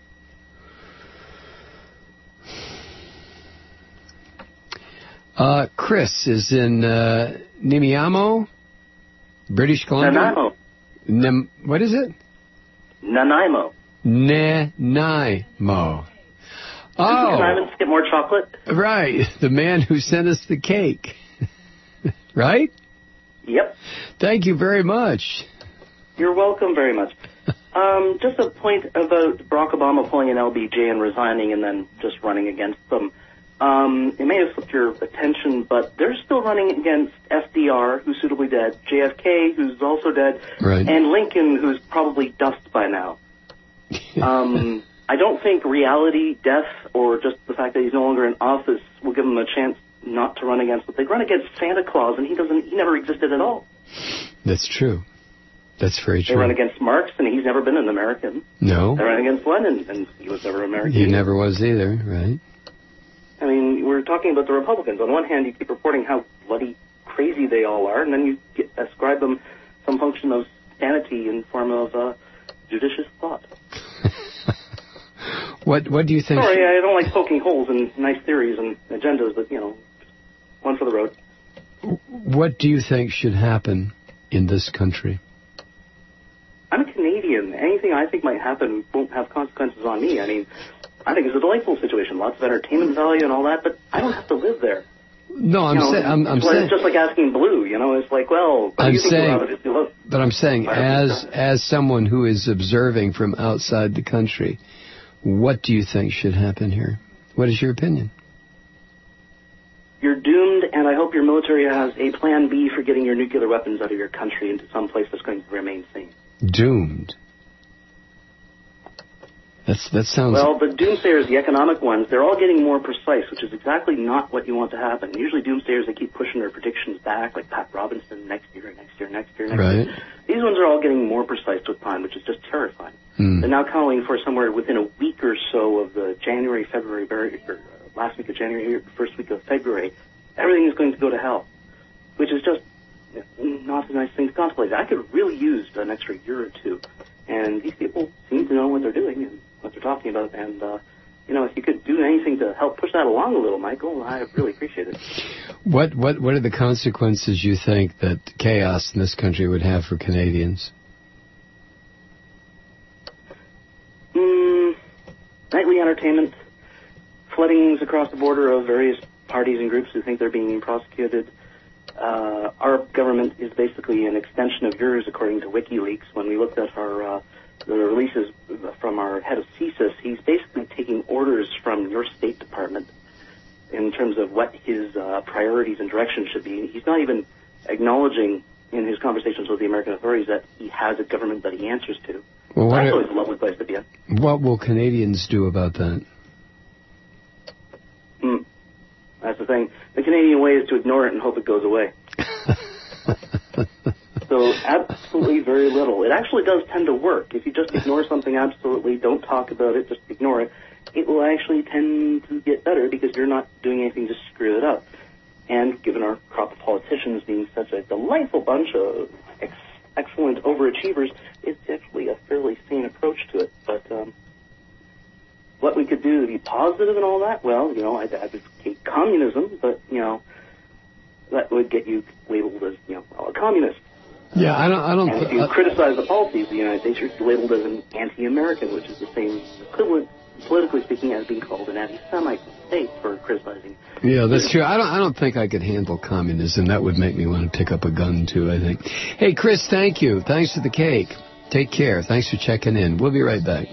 Chris is in Nanaimo, British Columbia. Nanaimo. What is it? Nanaimo. Nanaimo. Oh. Nanaimo to get more chocolate? Right. The man who sent us the cake. Right? Yep. Thank you very much. You're welcome very much. Just a point about Barack Obama pulling an LBJ and resigning and then just running against them. It may have slipped your attention, but they're still running against FDR, who's suitably dead, JFK, who's also dead, right, and Lincoln, who's probably dust by now. I don't think reality, death, or just the fact that he's no longer in office will give him a chance not to run against. But they run against Santa Claus, and he never existed at all. That's true. That's very true. They run against Marx, and he's never been an American. No. They run against Lenin, and he was never American. He never was either, right? I mean, we're talking about the Republicans. On one hand, you keep reporting how bloody crazy they all are, and then you ascribe them some function of sanity in form of judicious thought. What do you think? Sorry, I don't like poking holes in nice theories and agendas, but, one for the road. What do you think should happen in this country? I'm a Canadian. Anything I think might happen won't have consequences on me. I mean, I think it's a delightful situation, lots of entertainment value and all that, but I don't have to live there. No, I'm saying... It's just like asking Blue, it's like, well... I'm saying, as someone who is observing from outside the country, what do you think should happen here? What is your opinion? You're doomed, and I hope your military has a plan B for getting your nuclear weapons out of your country into some place that's going to remain sane. Doomed? That sounds... Well, the doomsayers, the economic ones, they're all getting more precise, which is exactly not what you want to happen. Usually doomsayers, they keep pushing their predictions back, like Pat Robinson, next year. Right. These ones are all getting more precise with time, which is just terrifying. They're now calling for somewhere within a week or so of the last week of January, first week of February, everything is going to go to hell, which is just not a nice thing to contemplate. I could really use an extra year or two, and these people seem to know what they're doing and what they're talking about, and, if you could do anything to help push that along a little, Michael, I really appreciate it. What are the consequences you think that chaos in this country would have for Canadians? Nightly entertainment, floodings across the border of various parties and groups who think they're being prosecuted. Our government is basically an extension of yours, according to WikiLeaks. When we looked at the releases from our head of CSIS, he's basically taking orders from your State Department in terms of what his priorities and direction should be. He's not even acknowledging in his conversations with the American authorities that he has a government that he answers to. Well, that's always a lovely place to be in. What will Canadians do about that? That's the thing. The Canadian way is to ignore it and hope it goes away. So absolutely very little. It actually does tend to work. If you just ignore something absolutely, don't talk about it, just ignore it, it will actually tend to get better because you're not doing anything to screw it up. And given our crop of politicians being such a delightful bunch of excellent overachievers, it's actually a fairly sane approach to it. But what we could do to be positive and all that, well, I'd advocate communism, but, that would get you labeled as, a communist. Yeah, I don't. And if you criticize the policies of the United States, you're labeled as an anti-American, which is the same equivalent, politically speaking, as being called an anti-Semite state for criticizing. Yeah, that's true. I don't think I could handle communism. That would make me want to pick up a gun too, I think. Hey, Chris, thank you. Thanks for the cake. Take care. Thanks for checking in. We'll be right back.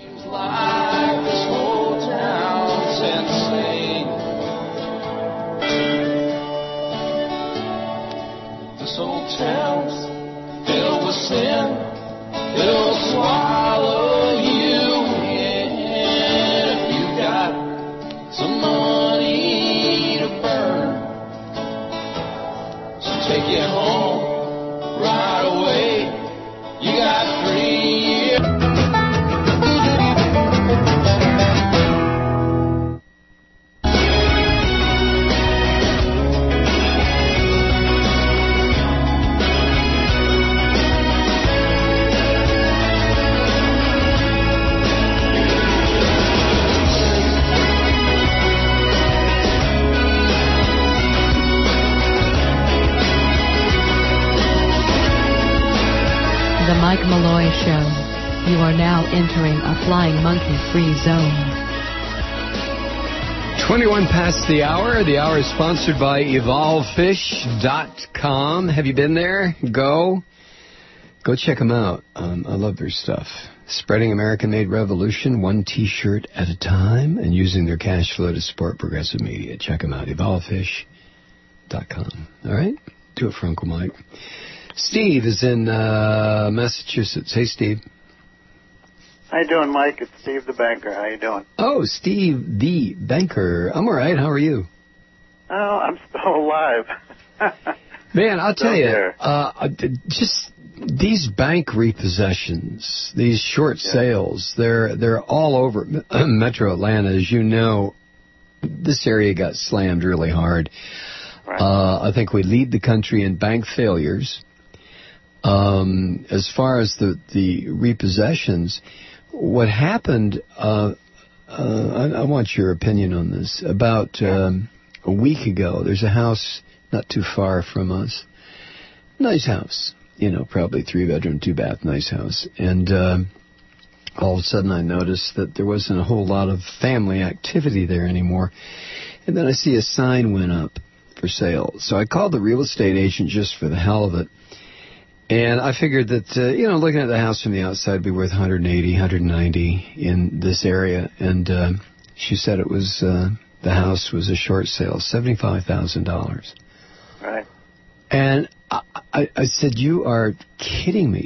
This old town's filled with sin. It'll swallow you in. If you got some money to burn, so take it home right away. You got 3 years. The Mike Malloy Show. You are now entering a flying monkey-free zone. 21 past the hour. The hour is sponsored by EvolveFish.com. Have you been there? Go. Go check them out. I love their stuff. Spreading American-made revolution, one T-shirt at a time, and using their cash flow to support progressive media. Check them out, evolvefish.com. All right? Do it for Uncle Mike. Steve is in Massachusetts. Hey, Steve. How you doing, Mike? It's Steve the Banker. How you doing? Oh, Steve the Banker. I'm all right. How are you? Oh, I'm still alive. Man, I'll tell you, just these bank repossessions, these short sales, they're all over Metro Atlanta. As you know, this area got slammed really hard. Right. I think we lead the country in bank failures. As far as the repossessions, what happened, I want your opinion on this. About a week ago, there's a house not too far from us. Nice house. Probably 3-bedroom, 2-bath, nice house. And all of a sudden I noticed that there wasn't a whole lot of family activity there anymore. And then I see a sign went up for sale. So I called the real estate agent just for the hell of it. And I figured that, looking at the house from the outside would be worth $180,000, $190,000 in this area. And she said it was, the house was a short sale, $75,000. Right. And I said, you are kidding me.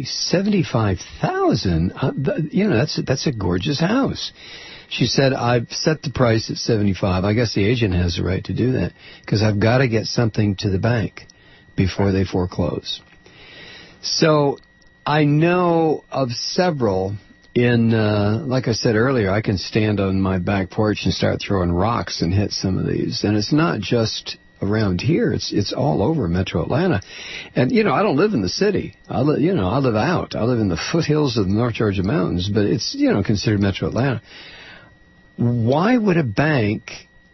$75,000? That's a gorgeous house. She said, I've set the price at $75,000. I guess the agent has the right to do that because I've got to get something to the bank before they foreclose. So I know of several like I said earlier, I can stand on my back porch and start throwing rocks and hit some of these. And it's not just around here. It's all over Metro Atlanta. And, I don't live in the city. I live out. I live in the foothills of the North Georgia mountains, but it's, considered Metro Atlanta. Why would a bank,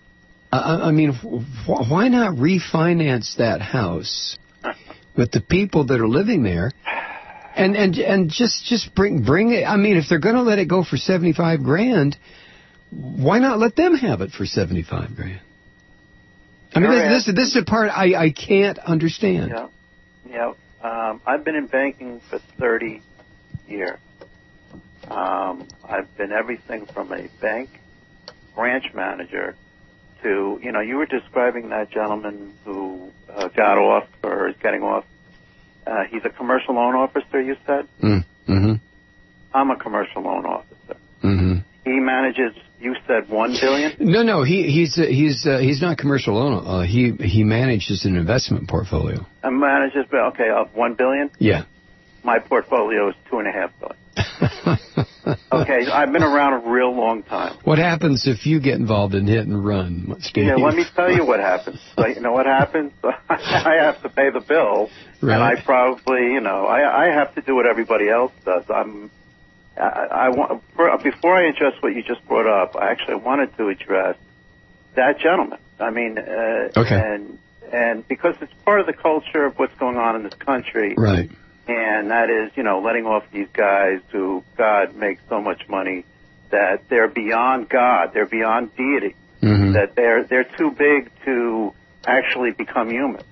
why not refinance that house with the people that are living there and just bring it? I mean, if they're going to let it go for $75,000, why not let them have it for $75,000? I mean, this is the part I can't understand. Yeah. I've been in banking for 30 years. I've been everything from a bank branch manager to, you were describing that gentleman who got off or is getting off. He's a commercial loan officer, you said? Mm-hmm. I'm a commercial loan officer. Mm-hmm. He manages, you said, $1 billion? No, he's not commercial loan. He manages an investment portfolio. And manages, of $1 billion? Yeah. My portfolio is $2.5 billion. Okay, I've been around a real long time. What happens if you get involved in hit and run, Steve? Yeah, let me tell you what happens. You know what happens? I have to pay the bill, right. And I probably, I have to do what everybody else does. Before I address what you just brought up, I actually wanted to address that gentleman. I mean, okay. And because it's part of the culture of what's going on in this country. Right. And that is, letting off these guys who God makes so much money that they're beyond God, they're beyond deity, mm-hmm. that they're too big to actually become human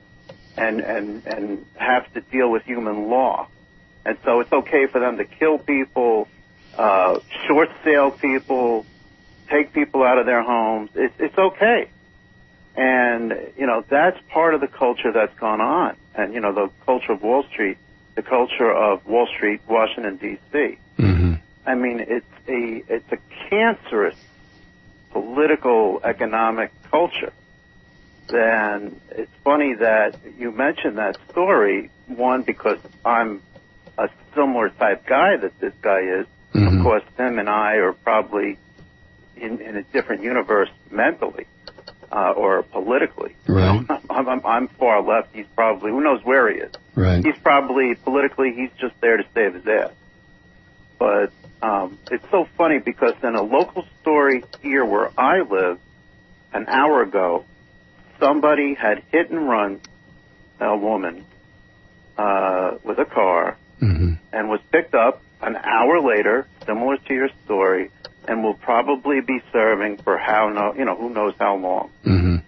and have to deal with human law. And so it's okay for them to kill people, short sale people, take people out of their homes. It's okay. And, that's part of the culture that's gone on. And, the culture of Wall Street, the culture of Wall Street, Washington, D.C. Mm-hmm. I mean, it's a cancerous political, economic culture. And it's funny that you mentioned that story, one, because I'm a similar type guy that this guy is. Mm-hmm. Of course, him and I are probably in a different universe mentally. Or politically. Right. I'm far left. He's probably, who knows where he is. Right. He's probably, politically, he's just there to save his ass. But it's so funny because in a local story here where I live, an hour ago, somebody had hit and run a woman with a car mm-hmm. and was picked up an hour later, similar to your story, and will probably be serving for who knows how long. Mm-hmm.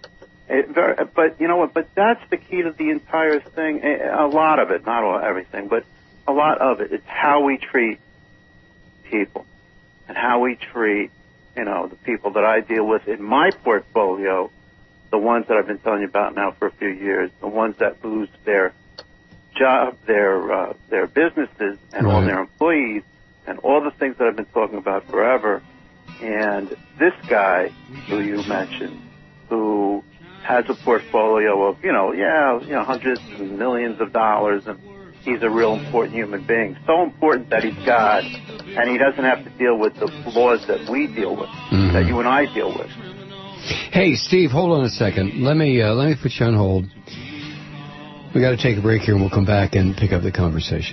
But you know what? But that's the key to the entire thing. A lot of it, not everything, but a lot of it is how we treat people and how we treat, the people that I deal with in my portfolio, the ones that I've been telling you about now for a few years, the ones that lose their job, their businesses, and all their employees, and all the things that I've been talking about forever. And this guy who you mentioned, who has a portfolio of, hundreds and millions of dollars, and he's a real important human being. So important that he's God, and he doesn't have to deal with the flaws that we deal with, that you and I deal with. Hey, Steve, hold on a second. Let me put you on hold. We got to take a break here, and we'll come back and pick up the conversation.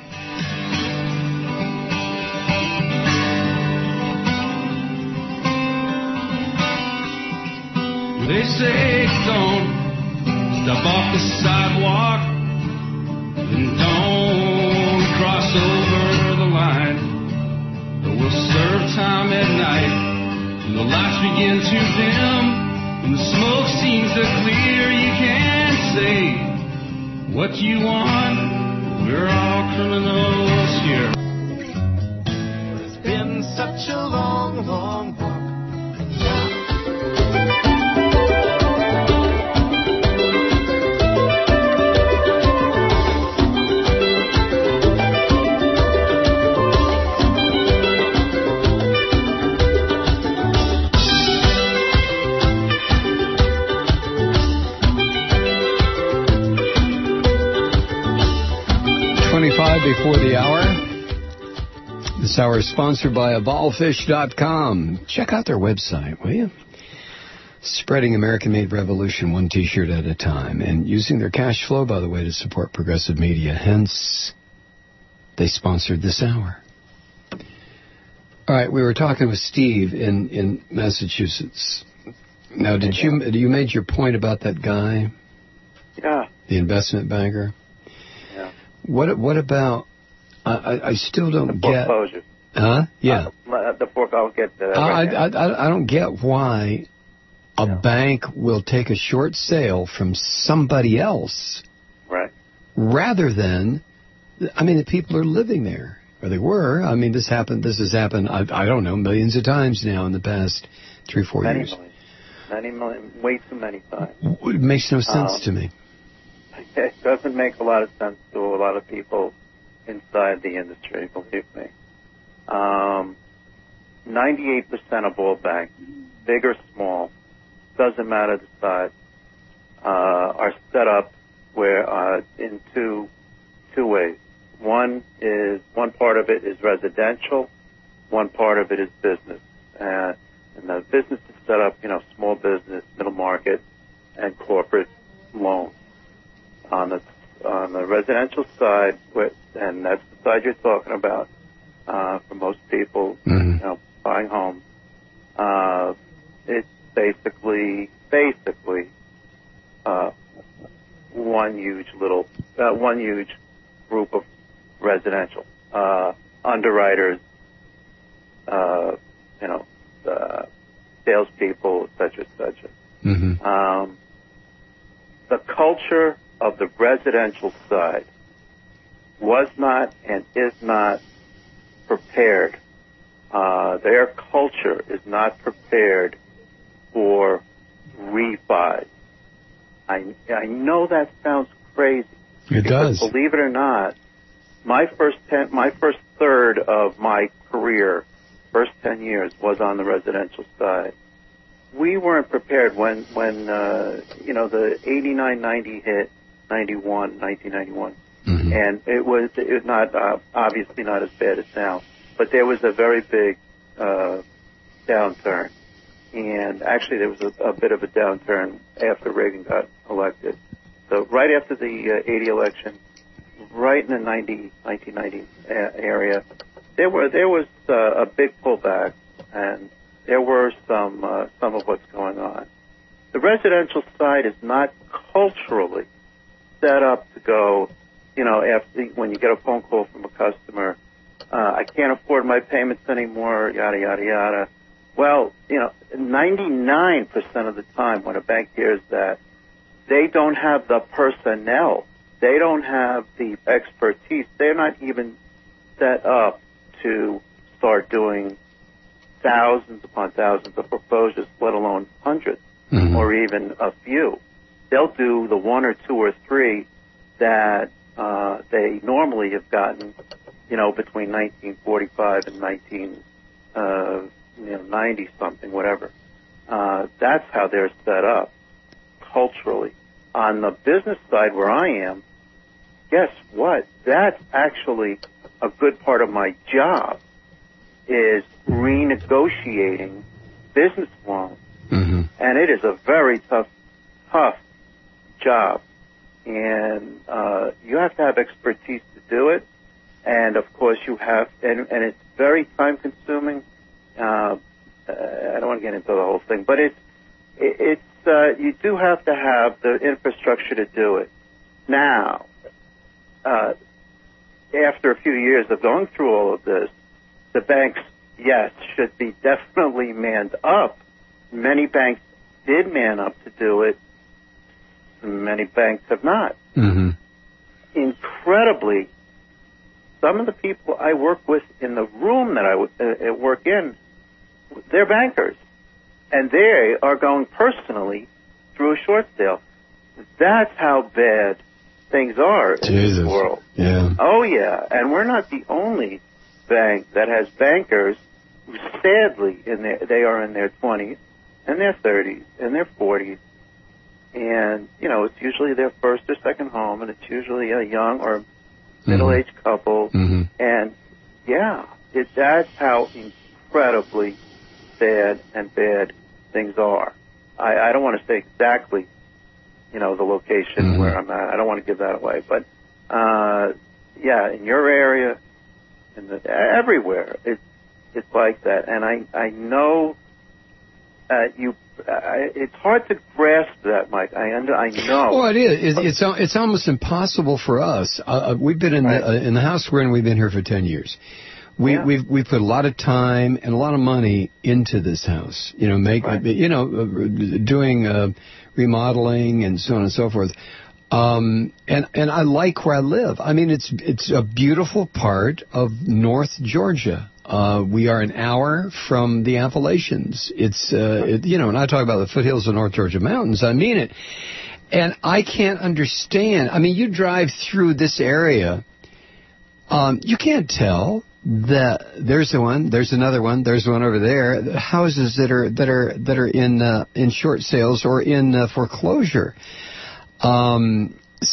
They say don't step off the sidewalk and don't cross over the line. But we'll serve time at night when the lights begin to dim, when the smoke seems to clear. You can say what you want. We're all criminals here. It's been such a long, long walk. 25 before the hour. This hour is sponsored by evolvefish.com. Check out their website, will you? Spreading American-made revolution one T-shirt at a time, and using their cash flow, by the way, to support progressive media. Hence, they sponsored this hour. All right, we were talking with Steve in Massachusetts. Now, did you made your point about that guy? Yeah. The investment banker? Yeah. What about, I still don't get... Foreclosure. Huh? Yeah. I'll get to that. I don't get why a bank will take a short sale from somebody else. Right. Rather than, the people are living there. Or they were. This has happened, I don't know, millions of times now in the past 3-4 years. Many million, way too many times. It makes no sense to me. It doesn't make a lot of sense to a lot of people inside the industry, believe me. 98% of all banks, big or small, doesn't matter the size, are set up where in two ways. One part of it is residential, one part of it is business. And the business is set up, small business, middle market, and corporate loans. On the residential side, and that's the side you're talking about, for most people, buying homes, it's basically one huge group of residential underwriters, salespeople, et cetera. The culture of the residential side was not and is not prepared. Their culture is not prepared for refis. I know that sounds crazy. It does. Believe it or not, my first third of my career, first 10 years, was on the residential side. We weren't prepared when the 89-90 hit, 1991, and it was not obviously not as bad as now, but there was a very big downturn, and actually there was a bit of a downturn after Reagan got elected. So right after the 80 election, right in the 1990 area, there was a big pullback, and there were some of what's going on. The residential side is not culturally set up to go, when you get a phone call from a customer, I can't afford my payments anymore, yada, yada, yada. Well, 99% of the time when a bank hears that, they don't have the personnel They don't have the expertise. They're not even set up to start doing thousands upon thousands of foreclosures, let alone hundreds or even a few. They'll do the one or two or three that they normally have gotten, between 1945 and 1990 something, whatever. That's how they're set up culturally. On the business side where I am, guess what? That's actually a good part of my job is renegotiating business loans. And it is a very tough job. And you have to have expertise to do it. And, of course, you have, and it's very time-consuming. I don't want to get into the whole thing, but it's you do have to have the infrastructure to do it. Now, after a few years of going through all of this, the banks, yes, should be definitely manned up. Many banks did man up to do it. Many banks have not. Incredibly, some of the people I work with in the room that I work in, they're bankers. And they are going personally through a short sale. That's how bad things are in this world. Yeah. Oh, yeah. And we're not the only bank that has bankers who sadly they are in their 20s and their 30s and their 40s. And, it's usually their first or second home, and it's usually a young or middle-aged couple. And, yeah, that's how incredibly bad things are. I don't want to say exactly, the location where I'm at. I don't want to give that away. But, yeah, in your area, everywhere, it's like that. And I know it's hard to grasp that, Mike. I know. Well, it is. It's almost impossible for us. We've been in the house we're in. We've been here for 10 years. We've put a lot of time and a lot of money into this house. Doing remodeling and so on and so forth. And I like where I live. I mean, it's a beautiful part of North Georgia. We are an hour from the Appalachians. It's, when I talk about the foothills of North Georgia mountains, I mean it. And I can't understand. I mean, you drive through this area, you can't tell that there's one, there's another one, there's one over there. The houses that are in short sales or in foreclosure. My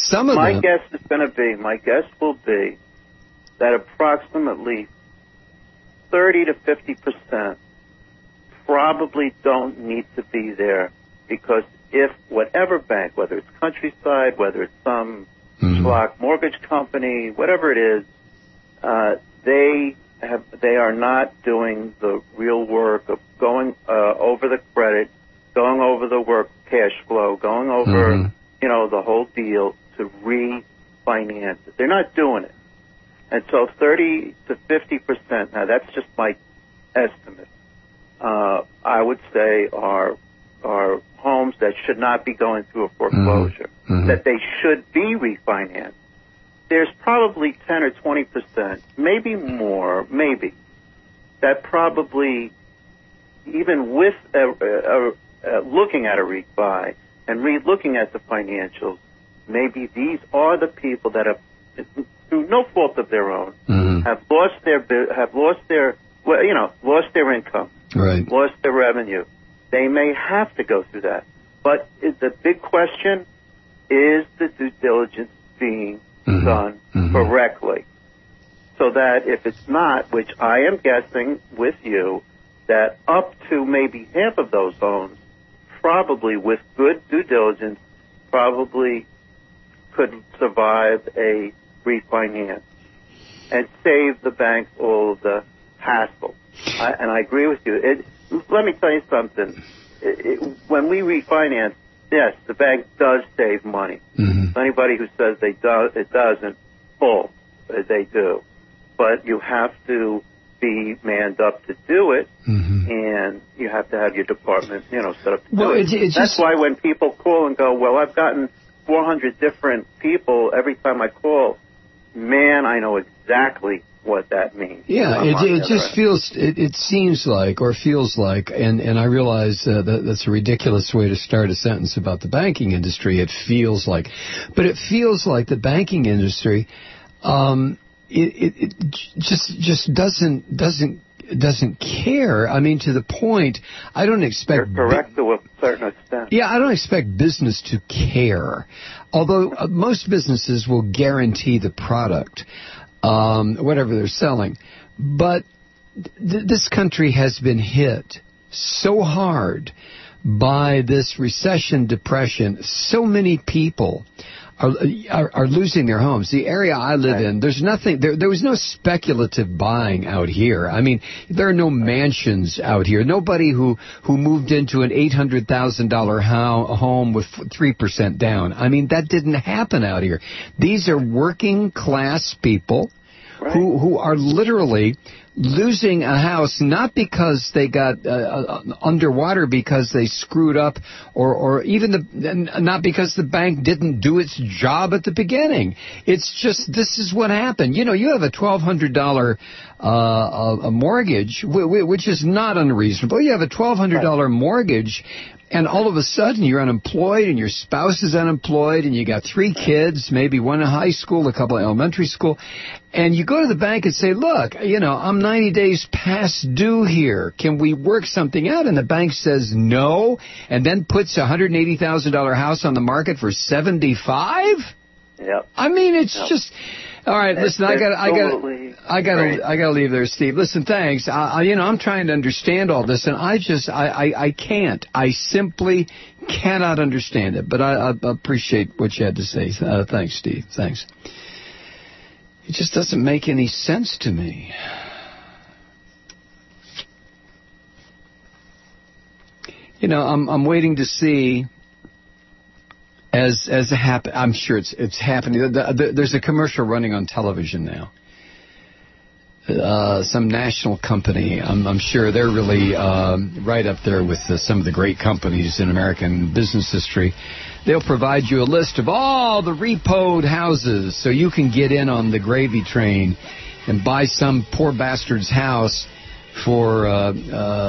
guess will be that approximately 30 to 50% probably don't need to be there, because if whatever bank, whether it's Countryside, whether it's some schlock mortgage company, whatever it is, they are not doing the real work of going over the credit, going over the work cash flow, going over the whole deal to refinance it. They're not doing it. And so 30 to 50%, now that's just my estimate, I would say are homes that should not be going through a foreclosure, that they should be refinanced. There's probably 10 or 20%, maybe more, that probably, even with looking at a refi and looking at the financials, maybe these are the people that have, through no fault of their own, have lost their income, lost their revenue. They may have to go through that. But the big question is the due diligence being done correctly, so that if it's not, which I am guessing with you, that up to maybe half of those homes, probably with good due diligence, probably could survive a refinance and save the banks all of the hassle. And I agree with you. Let me tell you something. When we refinance, yes, the bank does save money. Anybody who says it doesn't, false. They do. But you have to be manned up to do it, and you have to have your department, set up to do it. That's why when people call and go, well, I've gotten 400 different people every time I call, man, I know exactly what that means. Yeah, it just feels, it seems like, or feels like, and I realize that's a ridiculous way to start a sentence about the banking industry. It feels like, but it feels like the banking industry, it just doesn't care. I mean, to the point, I don't expect... You're correct to a certain extent. Yeah, I don't expect business to care. Although most businesses will guarantee the product, whatever they're selling. But this country has been hit so hard by this recession, depression. So many people are losing their homes. The area I live in, there's nothing, there was no speculative buying out here. I mean, there are no mansions out here. Nobody who moved into an $800,000 home with 3% down. I mean, that didn't happen out here. These are working class people who are literally losing a house, not because they got underwater because they screwed up, or even not because the bank didn't do its job at the beginning. It's just, this is what happened. You know, you have a $1,200 a mortgage, which is not unreasonable. You have a $1,200 mortgage, and all of a sudden you're unemployed and your spouse is unemployed and you got 3 kids, maybe one in high school, a couple in elementary school, and you go to the bank and say, look, you know, I'm 90 days past due here. Can we work something out? And the bank says no, and then puts a $180,000 house on the market for $75,000? Yep. I mean, it's just... All right, listen, I gotta leave there, Steve. Listen, thanks. I'm trying to understand all this, and I can't. I simply cannot understand it. But I appreciate what you had to say. Thanks, Steve. Thanks. It just doesn't make any sense to me. You know, I'm waiting to see. As it happen, I'm sure it's happening. There's a commercial running on television now. Some national company. I'm sure they're really right up there with some of the great companies in American business history. They'll provide you a list of all the repoed houses so you can get in on the gravy train and buy some poor bastard's house for 40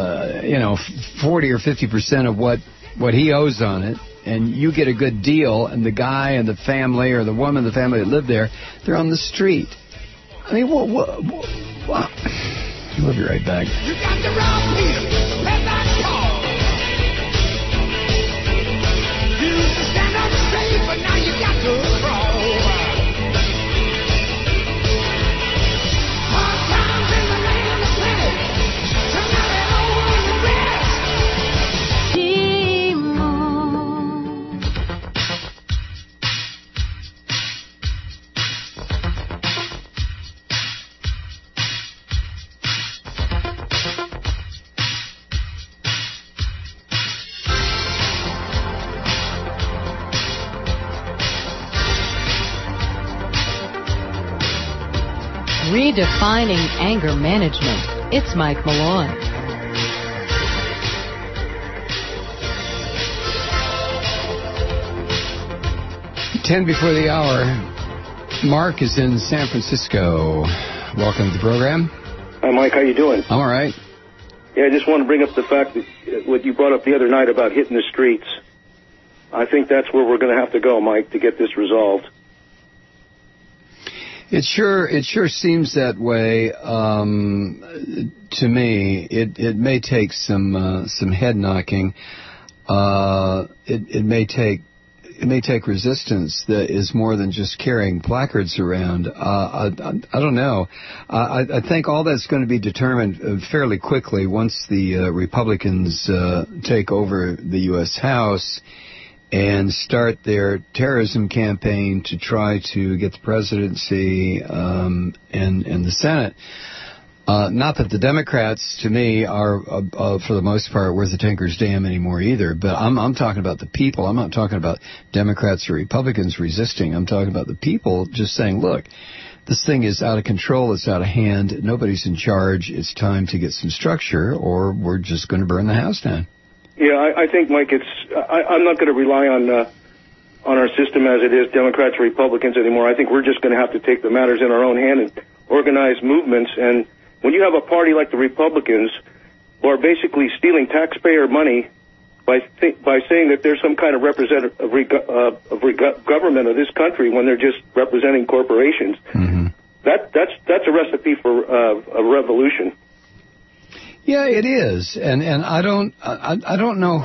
or 50% of what he owes on it. And you get a good deal, and the guy and the family or the woman and the family that live there, they're on the street. I mean, what? We'll be right back. You got the wrong people. Let that call. You used to stand on the street, but now you got to crawl. Hard times in the land of plenty. Tonight it over the rest. Redefining anger management. It's Mike Malloy. 10 before the hour. Mark is in San Francisco. Welcome to the program. Hi, Mike. How you doing? I'm all right. Yeah, I just want to bring up the fact that what you brought up the other night about hitting the streets. I think that's where we're going to have to go, Mike, to get this resolved. It sure seems that way to me. It may take some head knocking. It may take resistance that is more than just carrying placards around. I don't know. I think all that's going to be determined fairly quickly once the Republicans take over the U.S. House and start their terrorism campaign to try to get the presidency and the Senate. Not that the Democrats, to me, are, for the most part, worth a tinker's damn anymore either, but I'm talking about the people. I'm not talking about Democrats or Republicans resisting. I'm talking about the people just saying, look, this thing is out of control. It's out of hand. Nobody's in charge. It's time to get some structure, or we're just going to burn the house down. Yeah, I think, Mike, I'm not going to rely on our system as it is, Democrats or Republicans anymore. I think we're just going to have to take the matters in our own hand and organize movements. And when you have a party like the Republicans who are basically stealing taxpayer money by saying that they're some kind of representative of government of this country when they're just representing corporations, that's a recipe for a revolution. Yeah, it is, and I don't know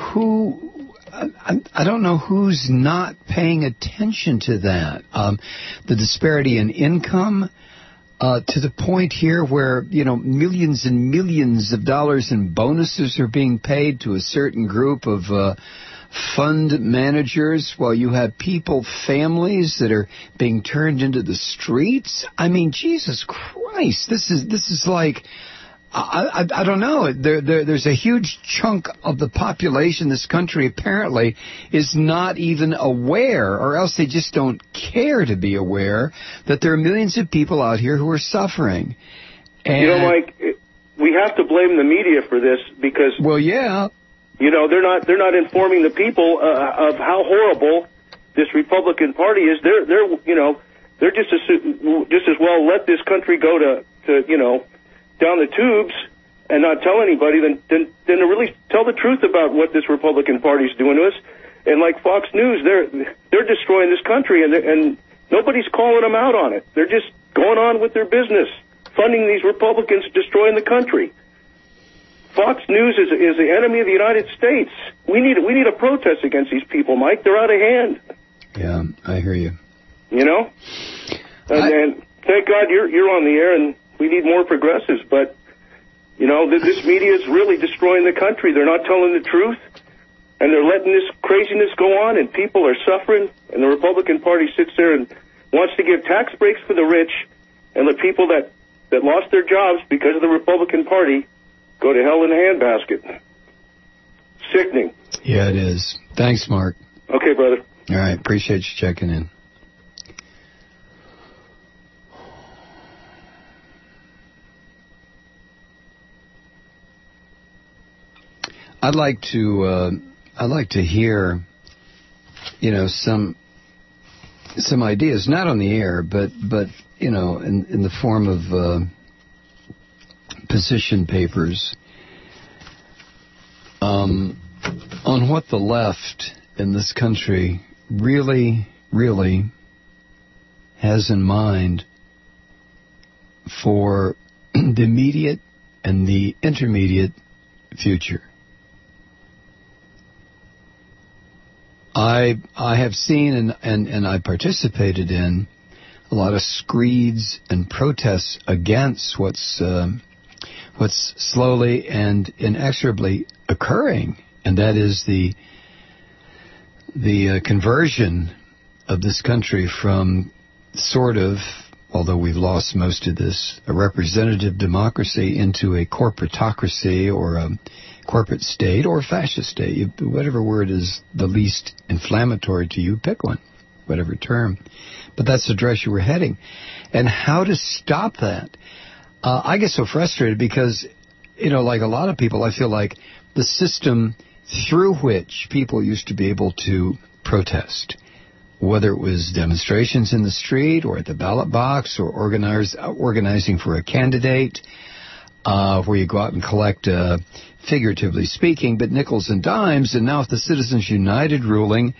I don't know who's not paying attention to that. The disparity in income. To the point here where, millions and millions of dollars in bonuses are being paid to a certain group of fund managers, while you have families that are being turned into the streets. I mean, Jesus Christ, this is like, I don't know. There's a huge chunk of the population in this country apparently is not even aware, or else they just don't care to be aware, that there are millions of people out here who are suffering. And, Mike, we have to blame the media for this because... Well, yeah. They're not informing the people of how horrible this Republican Party is. They're just as well let this country go to down the tubes and not tell anybody than to really tell the truth about what this Republican Party is doing to us. And like Fox News, they're destroying this country, and nobody's calling them out on it. They're just going on with their business, funding these Republicans, destroying the country. Fox News is the enemy of the United States. We need a protest against these people, Mike. They're out of hand. Yeah, I hear you. And thank God you're on the air, and we need more progressives. But this media is really destroying the country. They're not telling the truth, and they're letting this craziness go on, and people are suffering. And the Republican Party sits there and wants to give tax breaks for the rich, and the people that lost their jobs because of the Republican Party go to hell in a handbasket. Sickening. Yeah, it is. Thanks, Mark. Okay, brother. All right. Appreciate you checking in. I'd like to hear, some ideas, not on the air, but in the form of position papers on what the left in this country really has in mind for the immediate and the intermediate future. I have seen and I participated in a lot of screeds and protests against what's slowly and inexorably occurring, and that is the conversion of this country from sort of, although we've lost most of this, a representative democracy into a corporatocracy or a corporate state or fascist state. Whatever word is the least inflammatory to you, pick one, whatever term. But that's the direction we're heading. And how to stop that? I get so frustrated because, like a lot of people, I feel like the system through which people used to be able to protest, whether it was demonstrations in the street or at the ballot box or organizing for a candidate, where you go out and collect, figuratively speaking, but nickels and dimes, and now with the Citizens United ruling,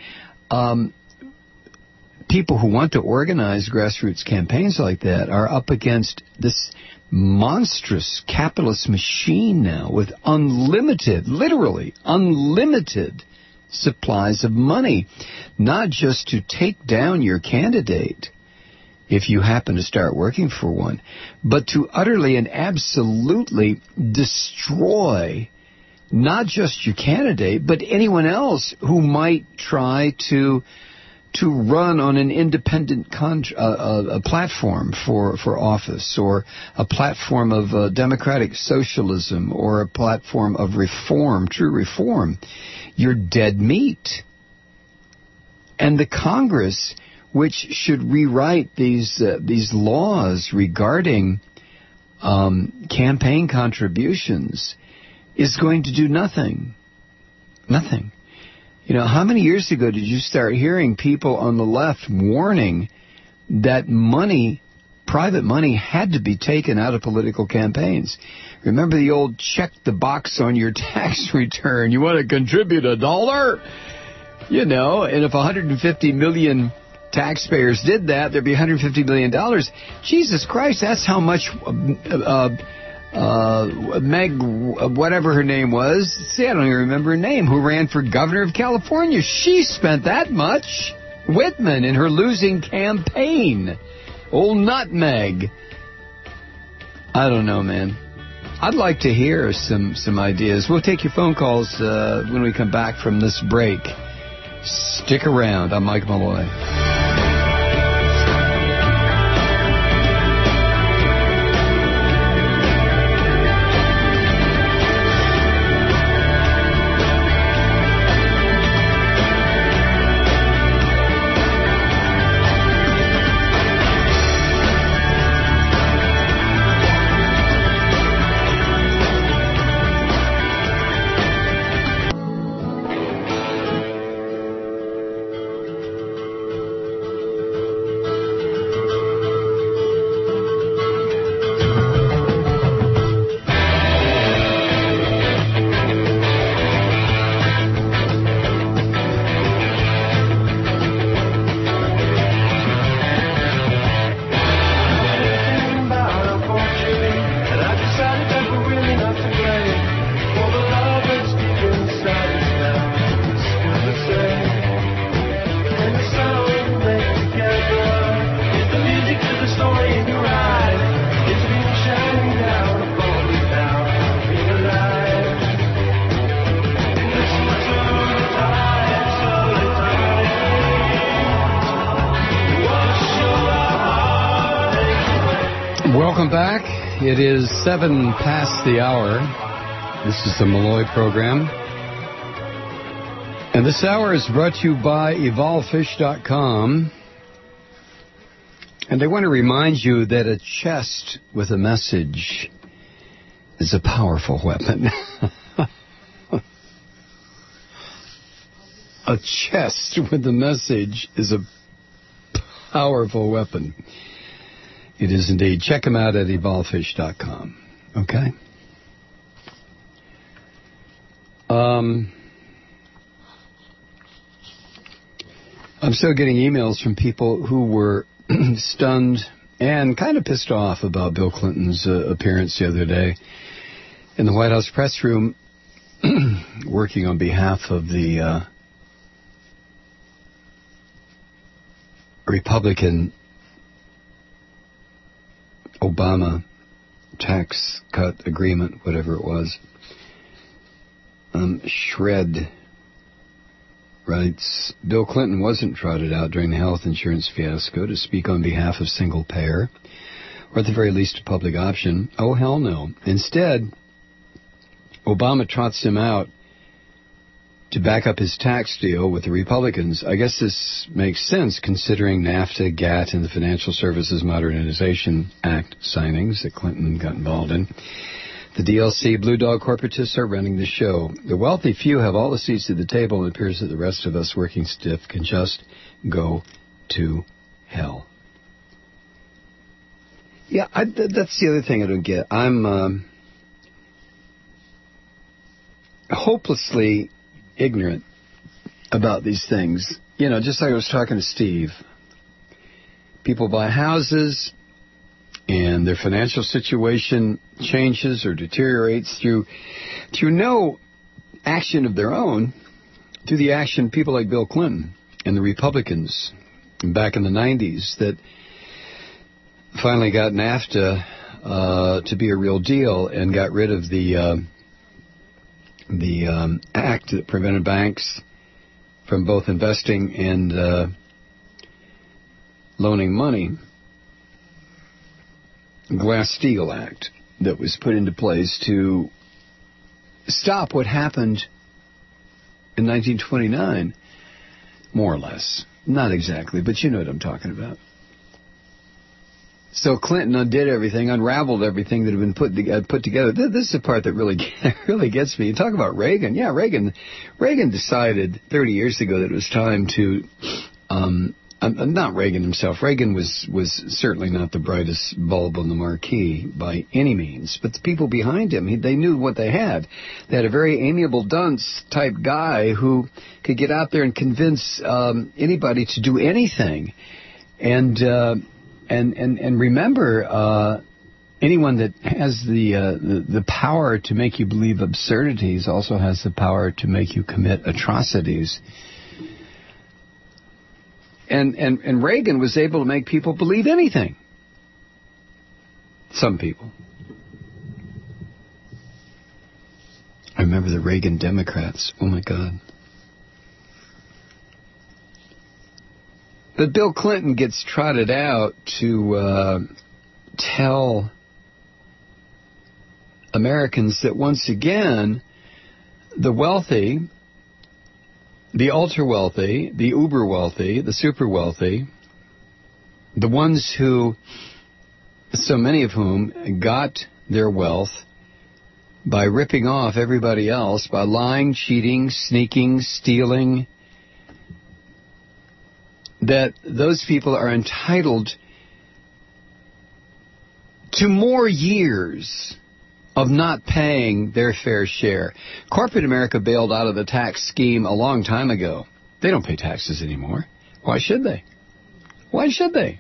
people who want to organize grassroots campaigns like that are up against this monstrous capitalist machine now with literally unlimited supplies of money, not just to take down your candidate if you happen to start working for one, but to utterly and absolutely destroy not just your candidate, but anyone else who might try to run on an independent a platform for office, or a platform of democratic socialism, or a platform of reform, true reform. You're dead meat. And the Congress, which should rewrite these laws regarding campaign contributions, is going to do nothing. Nothing. You know, how many years ago did you start hearing people on the left warning that money, private money, had to be taken out of political campaigns? Remember the old check the box on your tax return. You want to contribute $1? You know, and if 150 million taxpayers did that, there'd be $150 million. Jesus Christ, that's how much Meg, whatever her name was, see, I don't even remember her name, who ran for governor of California. She spent that much. Whitman in her losing campaign. Old Nutmeg. I don't know, man. I'd like to hear some ideas. We'll take your phone calls when we come back from this break. Stick around. I'm Mike Malloy. Welcome back. It is 7 past the hour. This is the Malloy program. And this hour is brought to you by EvolveFish.com. And I want to remind you that a chest with a message is a powerful weapon. A chest with a message is a powerful weapon. It is indeed. Check them out at EvolveFish.com. Okay? I'm still getting emails from people who were stunned and kind of pissed off about Bill Clinton's appearance the other day in the White House press room working on behalf of the Republican Obama tax cut agreement, whatever it was. Shred writes, Bill Clinton wasn't trotted out during the health insurance fiasco to speak on behalf of single payer, or at the very least a public option. Oh, hell no. Instead, Obama trots him out to back up his tax deal with the Republicans. I guess this makes sense considering NAFTA, GATT, and the Financial Services Modernization Act signings that Clinton got involved in. The DLC Blue Dog corporatists are running the show. The wealthy few have all the seats at the table, and it appears that the rest of us working stiff can just go to hell. Yeah, that's the other thing I don't get. I'm hopelessly ignorant about these things. You know, just like I was talking to Steve. People buy houses and their financial situation changes or deteriorates through no action of their own, through the action of people like Bill Clinton and the Republicans back in the 90s that finally got NAFTA to be a real deal and got rid of the act that prevented banks from both investing and loaning money. Glass-Steagall Act that was put into place to stop what happened in 1929, more or less. Not exactly, but you know what I'm talking about. So Clinton undid everything, unraveled everything that had been put together. This is the part that really gets me. You talk about Reagan. Yeah, Reagan decided 30 years ago that it was time to, not Reagan himself. Reagan was certainly not the brightest bulb on the marquee by any means, but the people behind him, they knew what they had. They had a very amiable dunce type guy who could get out there and convince anybody to do anything. And remember, anyone that has the power to make you believe absurdities also has the power to make you commit atrocities. And Reagan was able to make people believe anything. Some people. I remember the Reagan Democrats. Oh, my God. But Bill Clinton gets trotted out to tell Americans that once again, the wealthy, the ultra-wealthy, the uber-wealthy, the super-wealthy, the ones who, so many of whom got their wealth by ripping off everybody else, by lying, cheating, sneaking, stealing, that those people are entitled to more years of not paying their fair share. Corporate America bailed out of the tax scheme a long time ago. They don't pay taxes anymore. Why should they? Why should they?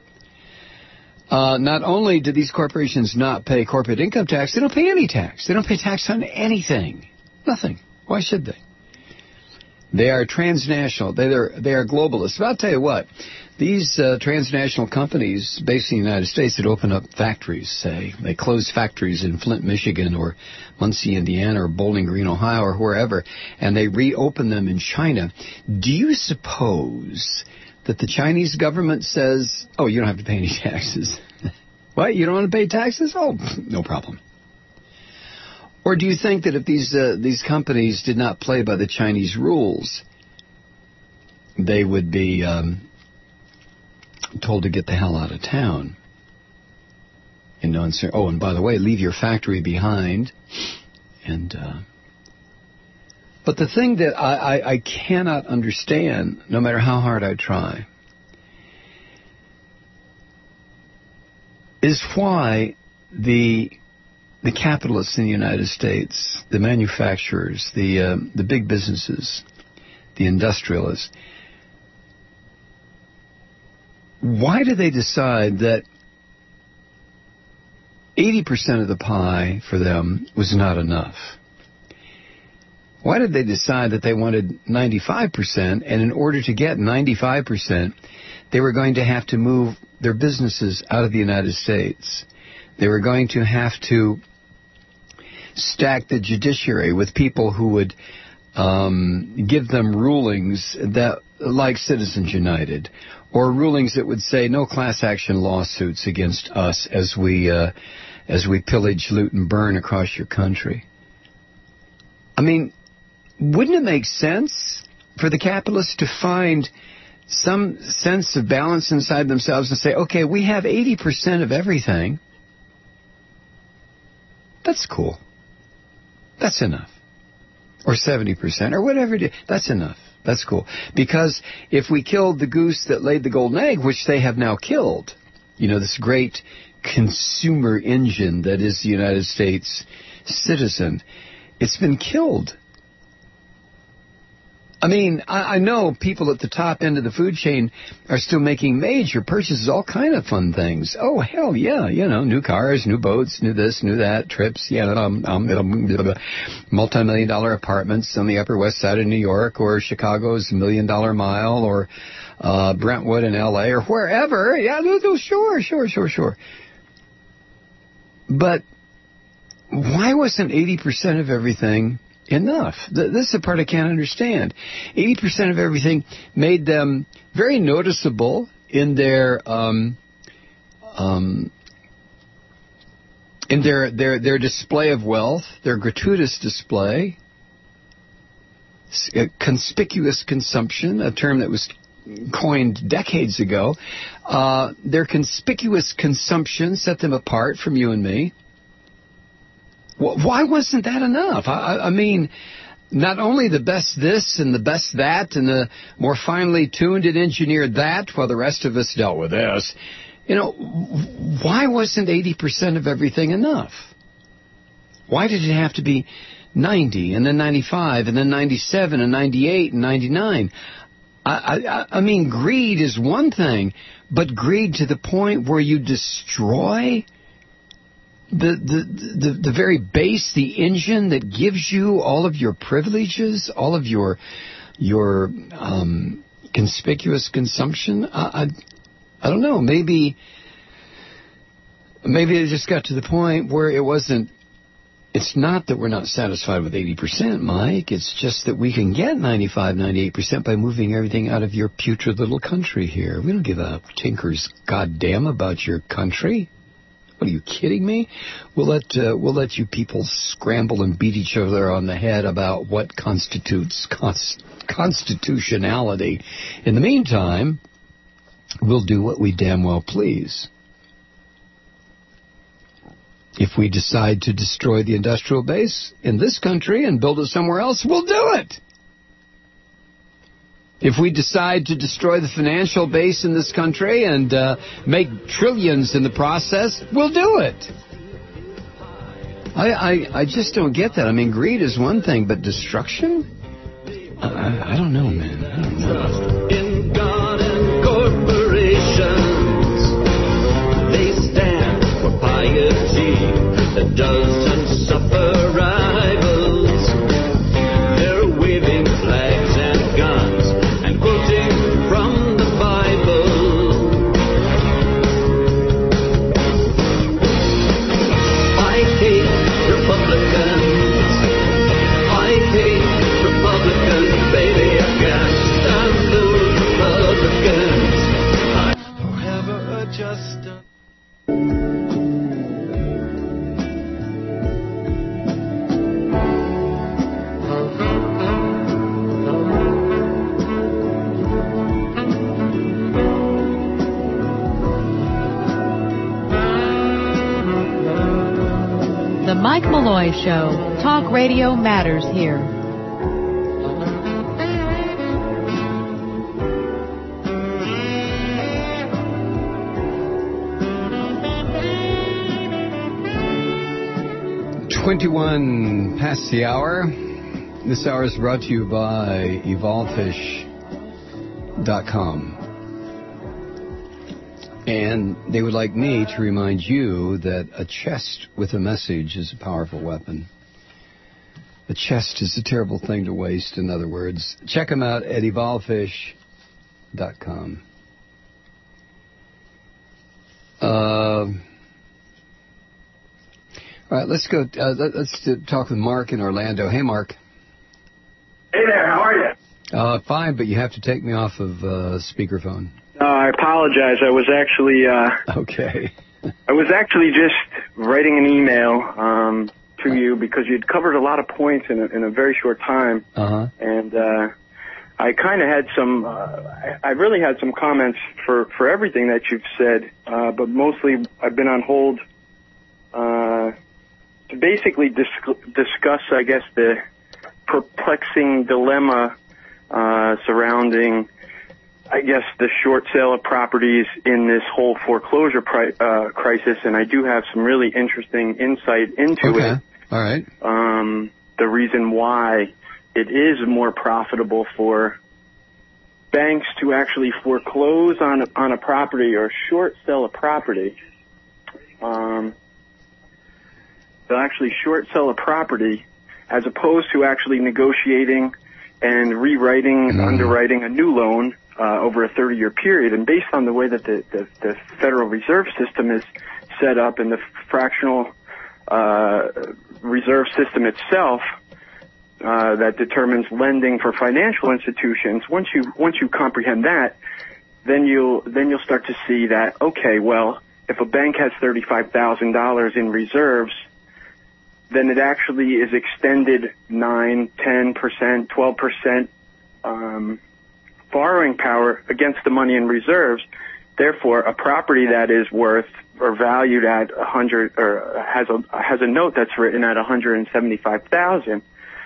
Not only do these corporations not pay corporate income tax, they don't pay any tax. They don't pay tax on anything. Nothing. Why should they? They are transnational. They are globalists. But I'll tell you what, these transnational companies based in the United States that open up factories, say, they close factories in Flint, Michigan, or Muncie, Indiana, or Bowling Green, Ohio, or wherever, and they reopen them in China. Do you suppose that the Chinese government says, oh, you don't have to pay any taxes? What? You don't want to pay taxes? Oh, no problem. Or do you think that if these companies did not play by the Chinese rules, they would be told to get the hell out of town? And and by the way, leave your factory behind. And but the thing that I cannot understand, no matter how hard I try, is why the capitalists in the United States, the manufacturers, the big businesses, the industrialists, why do they decide that 80% of the pie for them was not enough? Why did they decide that they wanted 95%, and in order to get 95%, they were going to have to move their businesses out of the United States? They were going to have to stack the judiciary with people who would give them rulings that, like Citizens United, or rulings that would say no class action lawsuits against us as we pillage, loot, and burn across your country. I mean, wouldn't it make sense for the capitalists to find some sense of balance inside themselves and say, okay, we have 80% of everything. That's cool. That's enough. Or 70%, or whatever it is. That's enough. That's cool. Because if we killed the goose that laid the golden egg, which they have now killed, this great consumer engine that is the United States citizen, it's been killed. I mean, I know people at the top end of the food chain are still making major purchases, all kind of fun things. Oh, hell yeah, new cars, new boats, new this, new that, trips, multi-million-dollar apartments on the Upper West Side of New York, or Chicago's $1 Million Mile, or Brentwood in L.A., or wherever. Yeah, sure. But why wasn't 80% of everything enough? This is the part I can't understand. 80% of everything made them very noticeable in their display of wealth, their gratuitous display, conspicuous consumption, a term that was coined decades ago. Their conspicuous consumption set them apart from you and me. Why wasn't that enough? I mean, not only the best this and the best that and the more finely tuned and engineered that, while the rest of us dealt with this. You know, why wasn't 80% of everything enough? Why did it have to be 90 and then 95 and then 97 and 98 and 99? I mean, greed is one thing, but greed to the point where you destroy the very base, the engine that gives you all of your privileges, all of your conspicuous consumption. I don't know. Maybe it just got to the point where it wasn't. It's not that we're not satisfied with 80%, Mike. It's just that we can get 95, 98% by moving everything out of your putrid little country here. We don't give a tinker's goddamn about your country. What, are you kidding me? We'll let you people scramble and beat each other on the head about what constitutes constitutionality. In the meantime, we'll do what we damn well please. If we decide to destroy the industrial base in this country and build it somewhere else, we'll do it. If we decide to destroy the financial base in this country and make trillions in the process, we'll do it. I just don't get that. I mean, greed is one thing, but destruction? I don't know, man. I don't know. In God and corporations, they stand for piety that doesn't suffer rivals. They're waving flags and guns and quoting from the Bible. I hate Republicans. I hate Republicans, baby. I can't stand those Republicans. I'm forever adjusted. The Mike Malloy Show. Talk radio matters here. .21 past the hour. This hour is brought to you by evolvefish.com. And they would like me to remind you that a chest with a message is a powerful weapon. A chest is a terrible thing to waste, in other words. Check them out at evolvefish.com. All right, let's go. Let's talk with Mark in Orlando. Hey, Mark. Hey there, how are you? Fine, but you have to take me off of speakerphone. I apologize. I was actually okay. I was actually just writing an email to you because you'd covered a lot of points in a very short time, and I kind of had some. I really had some comments for everything that you've said, but mostly I've been on hold to basically discuss, I guess, the perplexing dilemma surrounding, I guess, the short sale of properties in this whole foreclosure crisis, and I do have some really interesting insight into it. All right. The reason why it is more profitable for banks to actually foreclose on a property or short sell a property. They'll actually short sell a property as opposed to actually negotiating and rewriting, underwriting a new loan over a 30-year period. And based on the way that the Federal Reserve System is set up and the fractional reserve system itself that determines lending for financial institutions, once you comprehend that, then you'll start to see that, okay, well, if a bank has $35,000 in reserves, then it actually is extended 9, 10%, 12% borrowing power against the money in reserves. Therefore, a property that is worth or valued at 100 or has a note that's written at 175,000,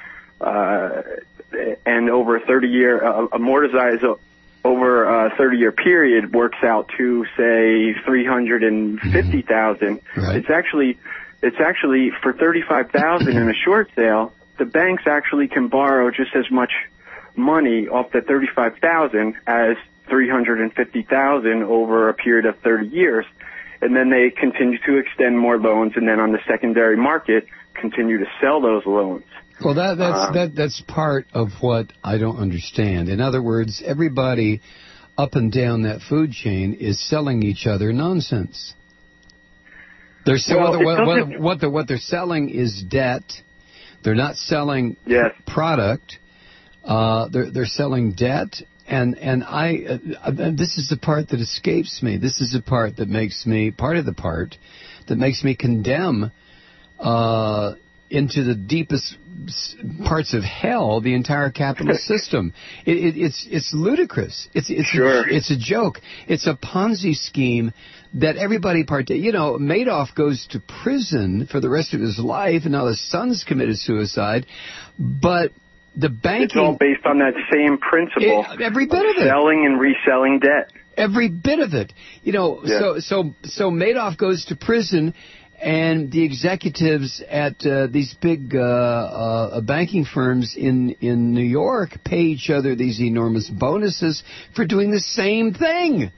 and over a 30-year amortized over a 30-year period works out to say 350,000. Right. It's actually for 35,000 in a short sale. The banks actually can borrow just as much money off the 35,000 as 350,000 over a period of 30 years, and then they continue to extend more loans, and then on the secondary market continue to sell those loans. Well, that's part of what I don't understand. In other words, everybody up and down that food chain is selling each other nonsense. They're what they're selling is debt. They're not selling product. They're selling debt, and this is the part that escapes me. This is the part that makes me condemn into the deepest parts of hell the entire capitalist system. It's ludicrous. It's a joke. It's a Ponzi scheme that everybody Madoff goes to prison for the rest of his life, and now the son's committed suicide, but the banking... It's all based on that same principle. Every bit of it. Selling and reselling debt. Every bit of it. So Madoff goes to prison, and the executives at these big banking firms in New York pay each other these enormous bonuses for doing the same thing.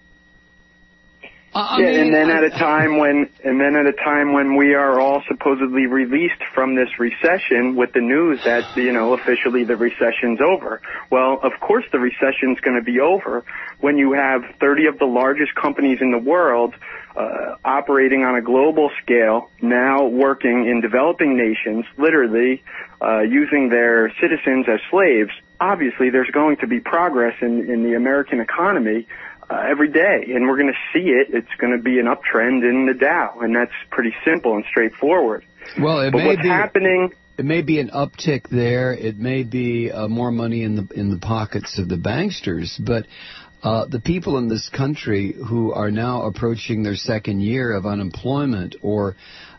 And then at a time when we are all supposedly released from this recession with the news that officially the recession's over. Well, of course the recession's going to be over when you have 30 of the largest companies in the world operating on a global scale, now working in developing nations, literally using their citizens as slaves. Obviously, there's going to be progress in the American economy every day, and we're going to see it. It's going to be an uptrend in the Dow, and that's pretty simple and straightforward. Well, It may be an uptick there. It may be more money in the pockets of the banksters, but the people in this country who are now approaching their second year of unemployment or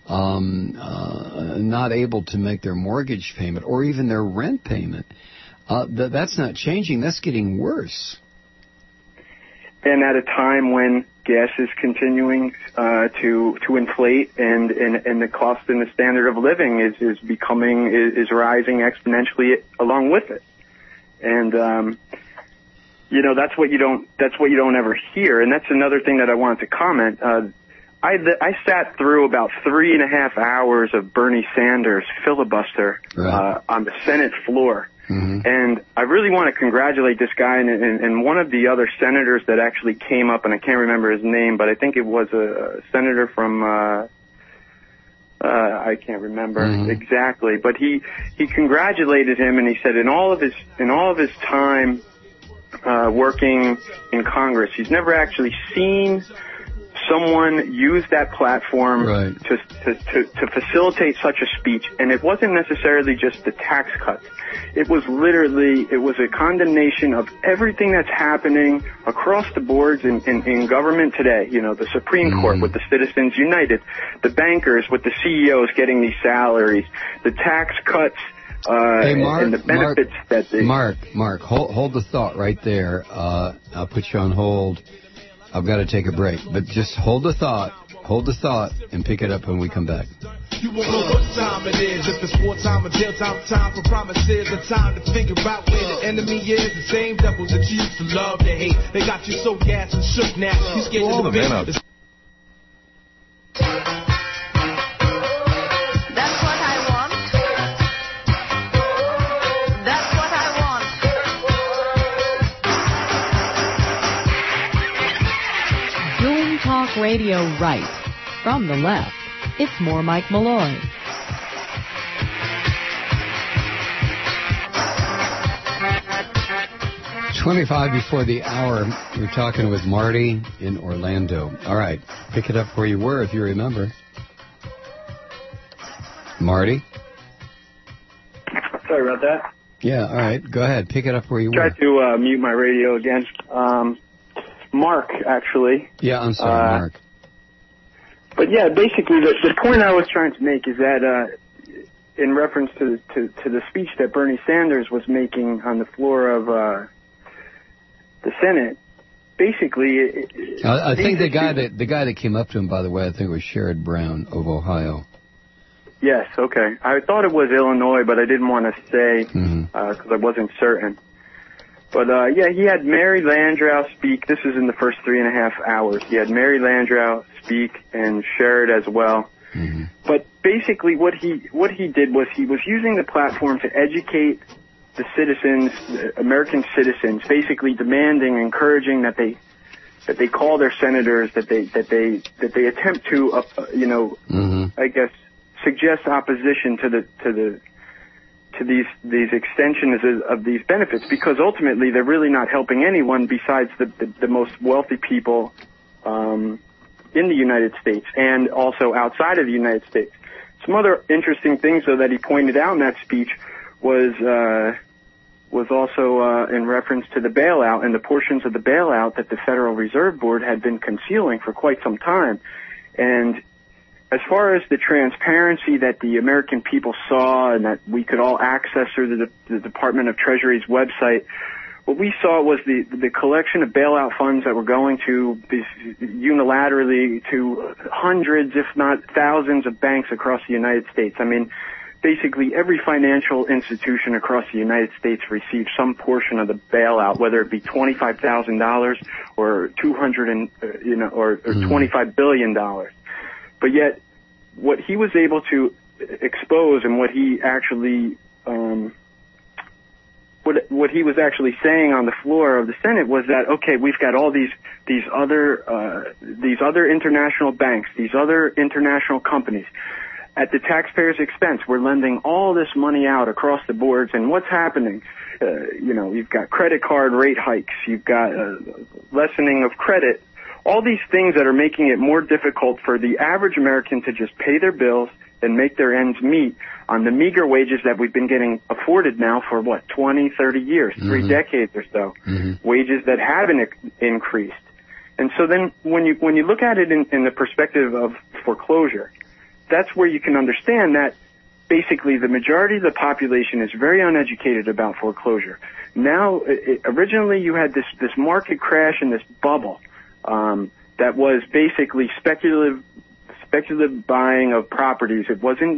not able to make their mortgage payment or even their rent payment, that's not changing. That's getting worse. And at a time when gas is continuing to inflate and the cost and the standard of living is rising exponentially along with it. And that's what you don't ever hear. And that's another thing that I wanted to comment. I sat through about 3.5 hours of Bernie Sanders filibuster on the Senate floor. Mm-hmm. And I really want to congratulate this guy and one of the other senators that actually came up, and I can't remember his name, but I think it was a senator from I can't remember exactly, but he congratulated him, and he said in all of his time working in Congress, he's never actually seen someone use that platform to facilitate such a speech. And it wasn't necessarily just the tax cuts. It was a condemnation of everything that's happening across the boards in government today. The Supreme Court with the Citizens United, the bankers with the CEOs getting these salaries, the tax cuts, and the benefits that they... Mark, hold the thought right there. I'll put you on hold. I've got to take a break, but just hold the thought, and pick it up when we come back. You won't know what time it is, if it's wartime or jail time for promises, and time to figure out where the enemy is. The same devils that you used to love to hate, they got you so gassed and shook now. You scared to the man. That's what I want. That's what I want. Doom Talk Radio right. From the left, it's more Mike Malloy. "25 before the hour." We're talking with Marty in Orlando. All right, pick it up where you were if you remember. Marty? Sorry about that. Yeah, all right. Go ahead. Pick it up where you were. Tried to mute my radio again. Mark, actually. Yeah, I'm sorry, Mark. But yeah, basically the point I was trying to make is that in reference to the speech that Bernie Sanders was making on the floor of the Senate, basically... I think the guy that came up to him, by the way, I think it was Sherrod Brown of Ohio. Yes, okay. I thought it was Illinois, but I didn't want to say because I wasn't certain. But, yeah, he had Mary Landrieu speak. This is in the first 3.5 hours. He had Mary Landrieu speak and Sherrod as well. But basically what he did was he was using the platform to educate the citizens, American citizens, basically demanding, encouraging that they call their senators, that they attempt to, I guess, suggest opposition to these extensions of these benefits, because ultimately they're really not helping anyone besides the most wealthy people in the United States and also outside of the United States. Some other interesting things, though, that he pointed out in that speech was also in reference to the bailout and the portions of the bailout that the Federal Reserve Board had been concealing for quite some time. And as far as the transparency that the American people saw and that we could all access through the Department of Treasury's website, what we saw was the collection of bailout funds that were going to unilaterally to hundreds, if not thousands, of banks across the United States. I mean, basically every financial institution across the United States received some portion of the bailout, whether it be $25,000 or or $25 billion. But yet, what he was able to expose and what he actually what he was actually saying on the floor of the Senate was that, okay, we've got all these other international banks, these other international companies. At the taxpayers' expense, we're lending all this money out across the boards, and what's happening? You've got credit card rate hikes, you've got lessening of credit, all these things that are making it more difficult for the average American to just pay their bills and make their ends meet on the meager wages that we've been getting afforded now for, 20, 30 years, 3 decades or so, wages that haven't increased. And so then when you look at it in the perspective of foreclosure, that's where you can understand that basically the majority of the population is very uneducated about foreclosure. Now, originally you had this market crash and this bubble that was basically speculative buying of properties. It wasn't,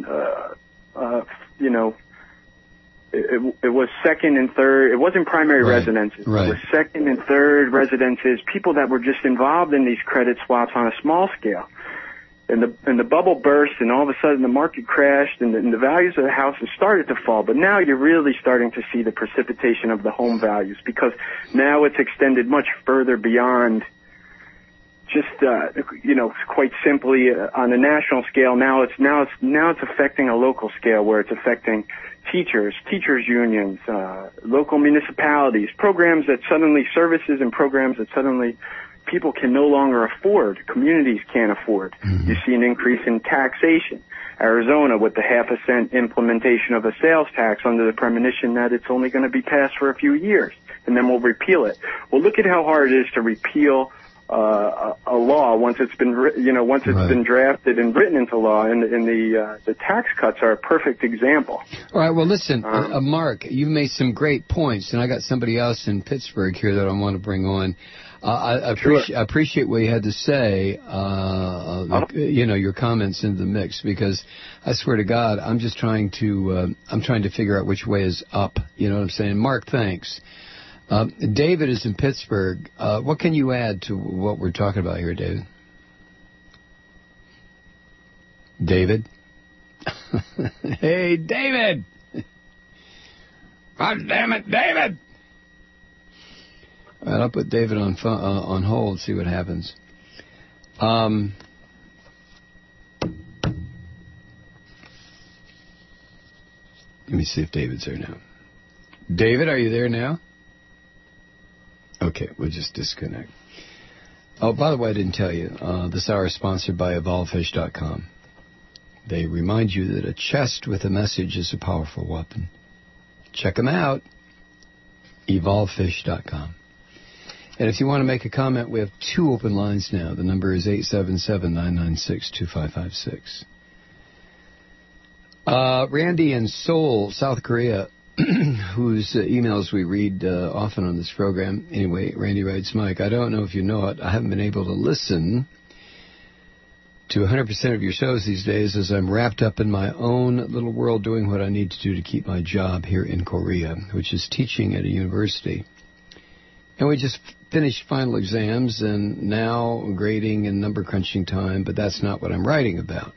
it was second and third. It wasn't primary residences. Right. It was second and third residences, people that were just involved in these credit swaps on a small scale. And the bubble burst, and all of a sudden the market crashed, and the values of the houses started to fall. But now you're really starting to see the precipitation of the home values, because now it's extended much further beyond just quite simply on a national scale. Now it's affecting a local scale, where it's affecting teachers unions, local municipalities, services and programs that suddenly people can no longer afford, communities can't afford. You see an increase in taxation. Arizona with the 0.5 cent implementation of a sales tax under the premonition that it's only going to be passed for a few years, and then we'll repeal it. Well, look at how hard it is to repeal a law once it's been been drafted and written into law, and the tax cuts are a perfect example. All right. Well, listen, Mark, you've made some great points, and I got somebody else in Pittsburgh here that I want to bring on. I appreciate what you had to say, your comments in the mix, because I swear to God, I'm just trying to figure out which way is up. You know what I'm saying? Mark, thanks. David is in Pittsburgh. What can you add to what we're talking about here, David? David? Hey, David! God damn it, David! All right, I'll put David on hold, see what happens. Let me see if David's there now. David, are you there now? Okay, we'll just disconnect. Oh, by the way, I didn't tell you, this hour is sponsored by EvolveFish.com. They remind you that a chest with a message is a powerful weapon. check them out. evolvefish.com. And if you want to make a comment, we have 2 open lines now. The number is 877-996-2556. Randy in Seoul, South Korea, whose emails we read often on this program. Anyway, Randy writes, Mike, I don't know if you know it. I haven't been able to listen to 100% of your shows these days as I'm wrapped up in my own little world doing what I need to do to keep my job here in Korea, which is teaching at a university. And we just finished final exams and now grading and number crunching time, but that's not what I'm writing about.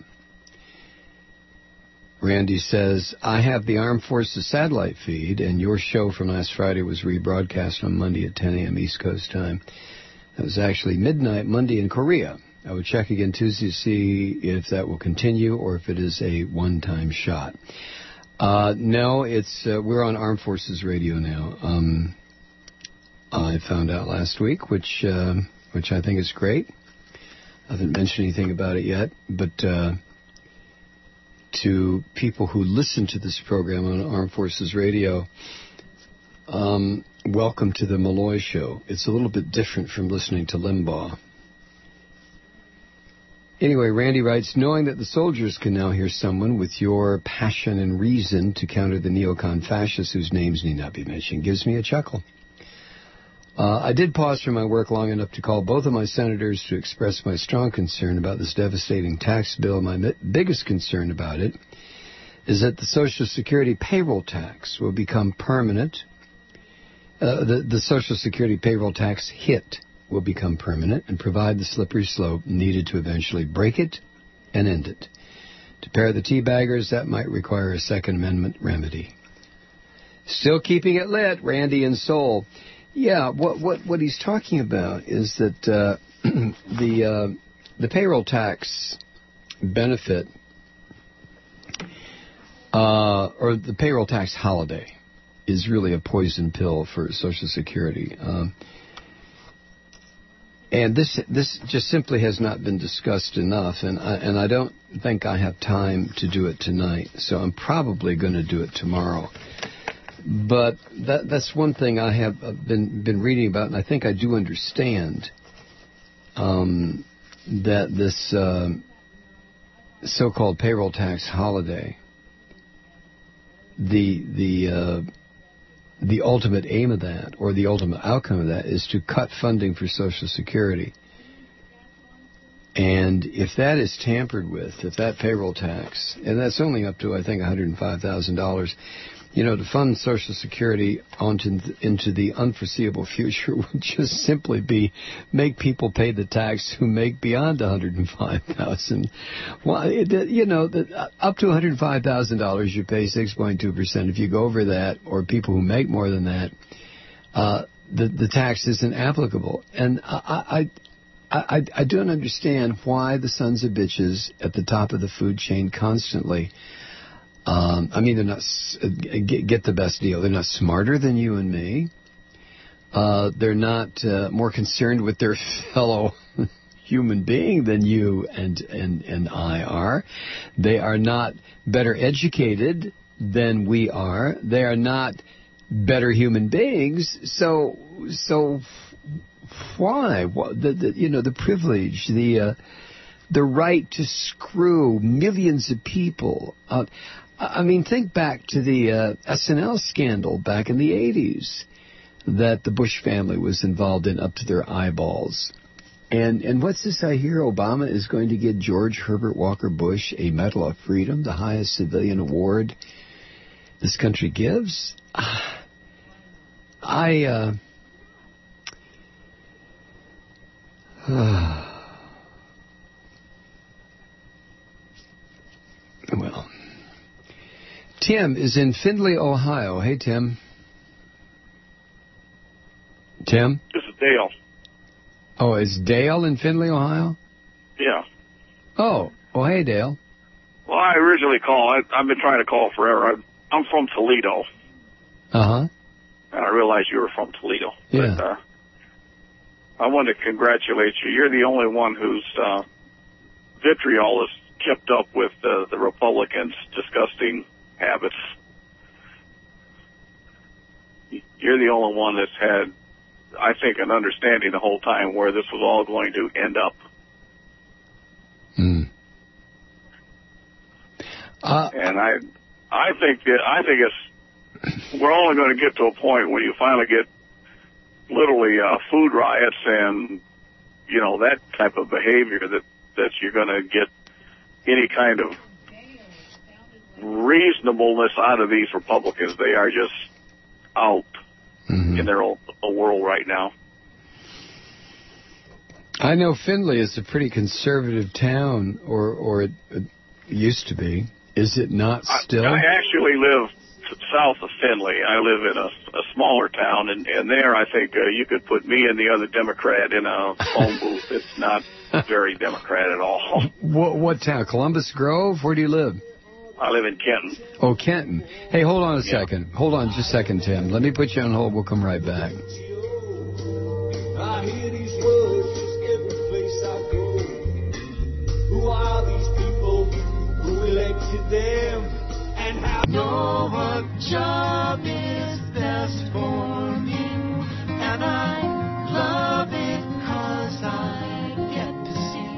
Randy says, I have the Armed Forces satellite feed, and your show from last Friday was rebroadcast on Monday at 10 a.m. East Coast time. That was actually midnight Monday in Korea. I would check again Tuesday to see if that will continue or if it is a one-time shot. No, it's we're on Armed Forces Radio now. I found out last week, which I think is great. I haven't mentioned anything about it yet, but to people who listen to this program on Armed Forces Radio, welcome to the Malloy Show. It's a little bit different from listening to Limbaugh. Anyway, Randy writes, knowing that the soldiers can now hear someone with your passion and reason to counter the neocon fascists whose names need not be mentioned gives me a chuckle. I did pause from my work long enough to call both of my senators to express my strong concern about this devastating tax bill. My biggest concern about it is that the Social Security payroll tax will become permanent. The Social Security payroll tax hit will become permanent and provide the slippery slope needed to eventually break it and end it. To pair the teabaggers, that might require a Second Amendment remedy. Still keeping it lit, Randy in Seoul. Yeah, what he's talking about is that the payroll tax benefit or the payroll tax holiday is really a poison pill for Social Security. And this just simply has not been discussed enough, and I don't think I have time to do it tonight, so I'm probably going to do it tomorrow. But that's one thing I have been reading about, and I think I do understand that this so-called payroll tax holiday, the ultimate aim of that, or the ultimate outcome of that, is to cut funding for Social Security. And if that is tampered with, if that payroll tax, and that's only up to, I think, $105,000, to fund Social Security into the unforeseeable future would just simply be make people pay the tax who make beyond $105,000. Well, up to $105,000, you pay 6.2%. If you go over that, or people who make more than that, the tax isn't applicable. And I don't understand why the sons of bitches at the top of the food chain constantly. They're not get the best deal. They're not smarter than you and me. They're not more concerned with their fellow human being than you and I are. They are not better educated than we are. They are not better human beings. So why? The privilege, the right to screw millions of people. Think back to the SNL scandal back in the 80s that the Bush family was involved in up to their eyeballs. And what's this I hear? Obama is going to give George Herbert Walker Bush a Medal of Freedom, the highest civilian award this country gives? Well, Tim is in Findlay, Ohio. Hey, Tim. Tim? This is Dale. Oh, is Dale in Findlay, Ohio? Yeah. Oh, hey, Dale. Well, I originally called. I've been trying to call forever. I'm from Toledo. Uh-huh. And I realized you were from Toledo. Yeah. But, I want to congratulate you. You're the only one whose vitriol is kept up with the Republicans' disgusting habits. you're the only one that's had, I think, an understanding the whole time where this was all going to end up. And I think it's, we're only going to get to a point where you finally get literally food riots and, you know, that type of behavior that you're going to get any kind of reasonableness out of these Republicans. They are just out in their own world right now. I know Findlay is a pretty conservative town, or it used to be. Is it not still? I actually live south of Findlay. I live in a smaller town, and there I think you could put me and the other Democrat in a phone booth. It's not very Democrat at all. What town? Columbus Grove? Where do you live? I live in Kenton. Oh, Kenton. Hey, hold on a second. Hold on just a second, Tim. Let me put you on hold. We'll come right back. I hear these words every place I go. Who are these people who elected them? And how know what job is best for me? And I love it 'cause I get to see.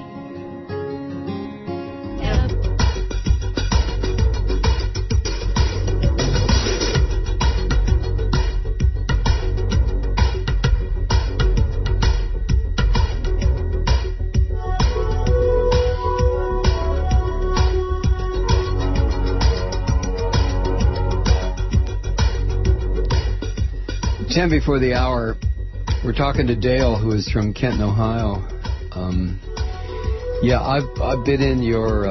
Ten before the hour, we're talking to Dale, who is from Kenton, Ohio. I've been in your.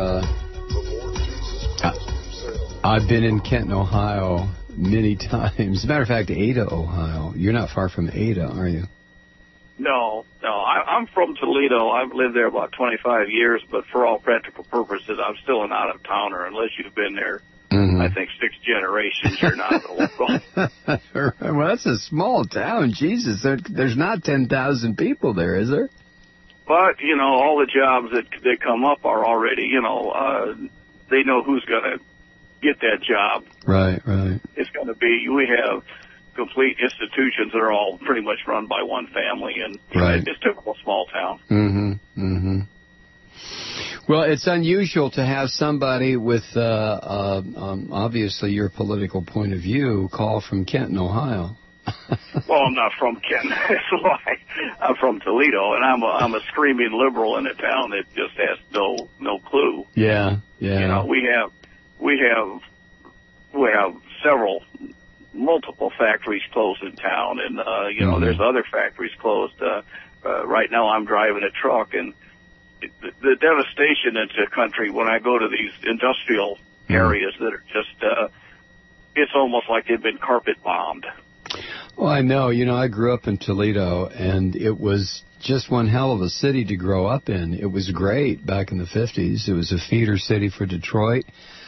I've been in Kenton, Ohio, many times. As a matter of fact, Ada, Ohio. You're not far from Ada, are you? No. I'm from Toledo. I've lived there about 25 years, but for all practical purposes, I'm still an out-of-towner. Unless you've been there, I think 6 generations, you're not a local. Well, that's a small town. Jesus, there's not 10,000 people there, is there? But, you know, all the jobs that come up are already, you know, they know who's going to get that job. Right. It's going to be, we have complete institutions that are all pretty much run by one family, and it's typical small town. Well, it's unusual to have somebody with obviously your political point of view call from Kenton, Ohio. Well, I'm not from Kenton. That's why I'm from Toledo, and I'm a screaming liberal in a town that just has no clue. Yeah. You know, we have multiple factories closed in town, and you know, there's other factories closed. Right now, I'm driving a truck, and the devastation into the country when I go to these industrial areas that are just, it's almost like they've been carpet bombed. Well, I know. You know, I grew up in Toledo, and it was just one hell of a city to grow up in. It was great back in the 50s. It was a feeder city for Detroit.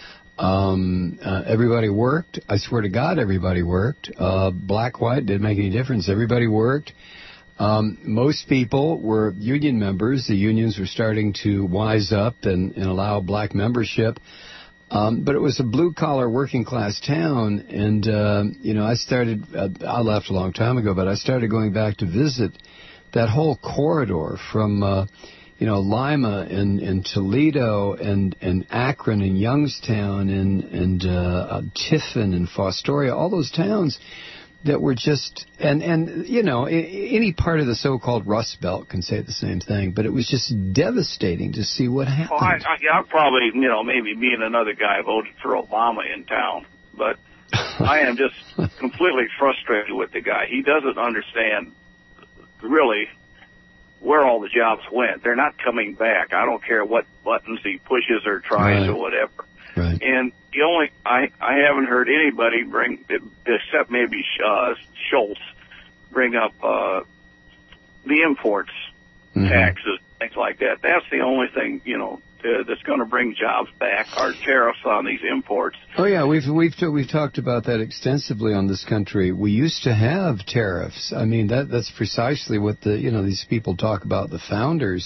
Everybody worked. I swear to God, everybody worked. Black, white, didn't make any difference. Everybody worked. Most people were union members. The unions were starting to wise up and allow black membership. But it was a blue-collar, working-class town. And, you know, I left a long time ago, but I started going back to visit that whole corridor from, you know, Lima and Toledo and Akron and Youngstown and Tiffin and Fostoria, all those towns that were just, and you know, any part of the so-called Rust Belt can say the same thing, but it was just devastating to see what happened. Well, I probably, you know, maybe me and another guy voted for Obama in town, but I am just completely frustrated with the guy. He doesn't understand really where all the jobs went. They're not coming back. I don't care what buttons he pushes or tries or whatever. Right. And I haven't heard anybody except maybe Schultz, bring up the imports taxes, things like that. That's the only thing, you know, that's going to bring jobs back, are tariffs on these imports. Oh yeah, we've talked about that extensively on this country. We used to have tariffs. I mean, that's precisely what these people talk about. The founders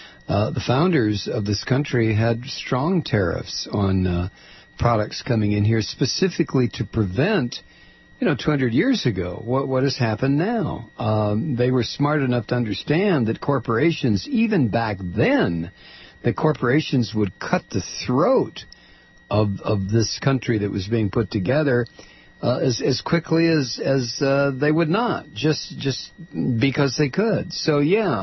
of this country had strong tariffs on products coming in here, specifically to prevent 200 years ago. What has happened now? They were smart enough to understand that corporations, even back then, that corporations would cut the throat of this country that was being put together as quickly as they would not, just because they could. So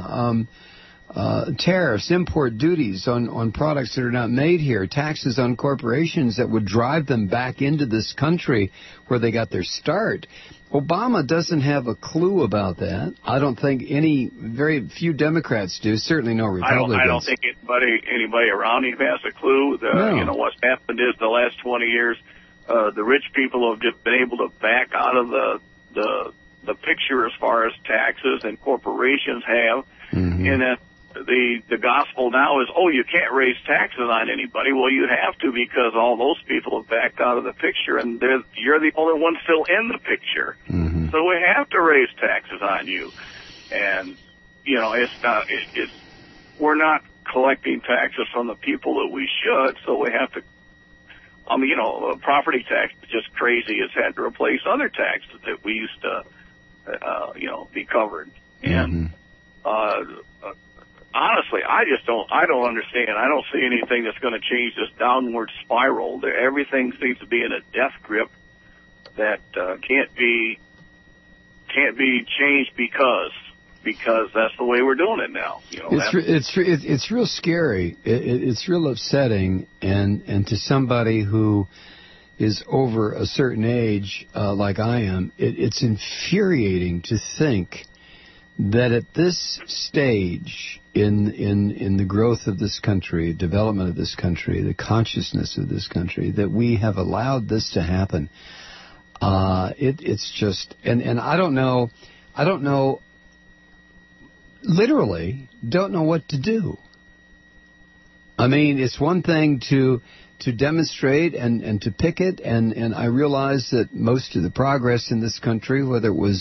tariffs, import duties on products that are not made here, taxes on corporations that would drive them back into this country where they got their start. Obama doesn't have a clue about that. I don't think very few Democrats do, certainly no Republicans. I don't think anybody around him has a clue. No. What's happened is the last 20 years, the rich people have just been able to back out of the picture as far as taxes and corporations have. Mm-hmm. And that the gospel now is, you can't raise taxes on anybody. Well, you have to, because all those people have backed out of the picture, and you're the only one still in the picture. Mm-hmm. So we have to raise taxes on you. And, we're not collecting taxes from the people that we should, so we have to, property tax is just crazy. It's had to replace other taxes that we used to, be covered. And, honestly, I don't understand. I don't see anything that's going to change this downward spiral. Everything seems to be in a death grip that can't be changed because that's the way we're doing it now. It's real scary. It's real upsetting, and to somebody who is over a certain age, like I am, it's infuriating to think that at this stage in the growth of this country, development of this country, the consciousness of this country, that we have allowed this to happen. It's just, and I don't know, literally don't know what to do. I mean, it's one thing to demonstrate and to picket, and I realize that most of the progress in this country, whether it was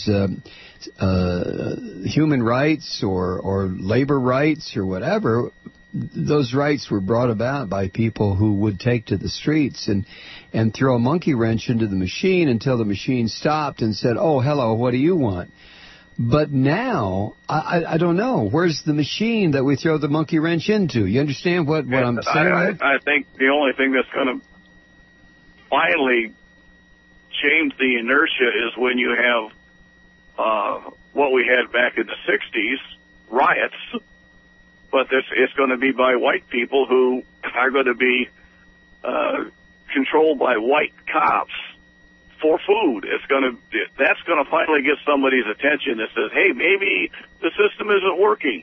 human rights or labor rights or whatever, those rights were brought about by people who would take to the streets and throw a monkey wrench into the machine until the machine stopped and said, "Oh, hello, what do you want?" But now, I don't know. Where's the machine that we throw the monkey wrench into? You understand what I'm saying? I think the only thing that's going to finally change the inertia is when you have what we had back in the 60s, riots. But it's going to be by white people who are going to be controlled by white cops for food. That's going to finally get somebody's attention that says, hey, maybe the system isn't working.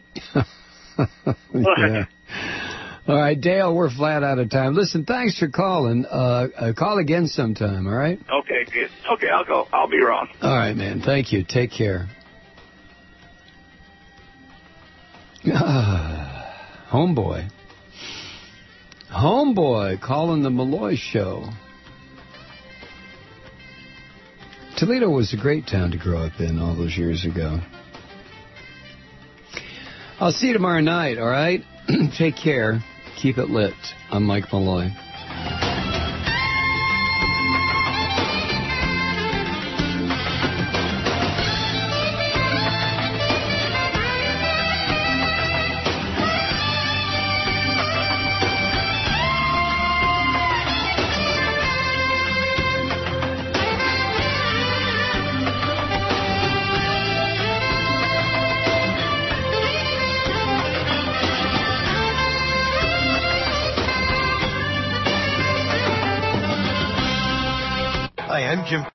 Yeah. All right, Dale, we're flat out of time. Listen, thanks for calling. Call again sometime, all right? Okay, good. Okay, I'll go. I'll be around. All right, man. Thank you. Take care. Homeboy calling the Malloy Show. Toledo was a great town to grow up in all those years ago. I'll see you tomorrow night, all right? Take care. Keep it lit. I'm Mike Malloy. Hi, I'm Jim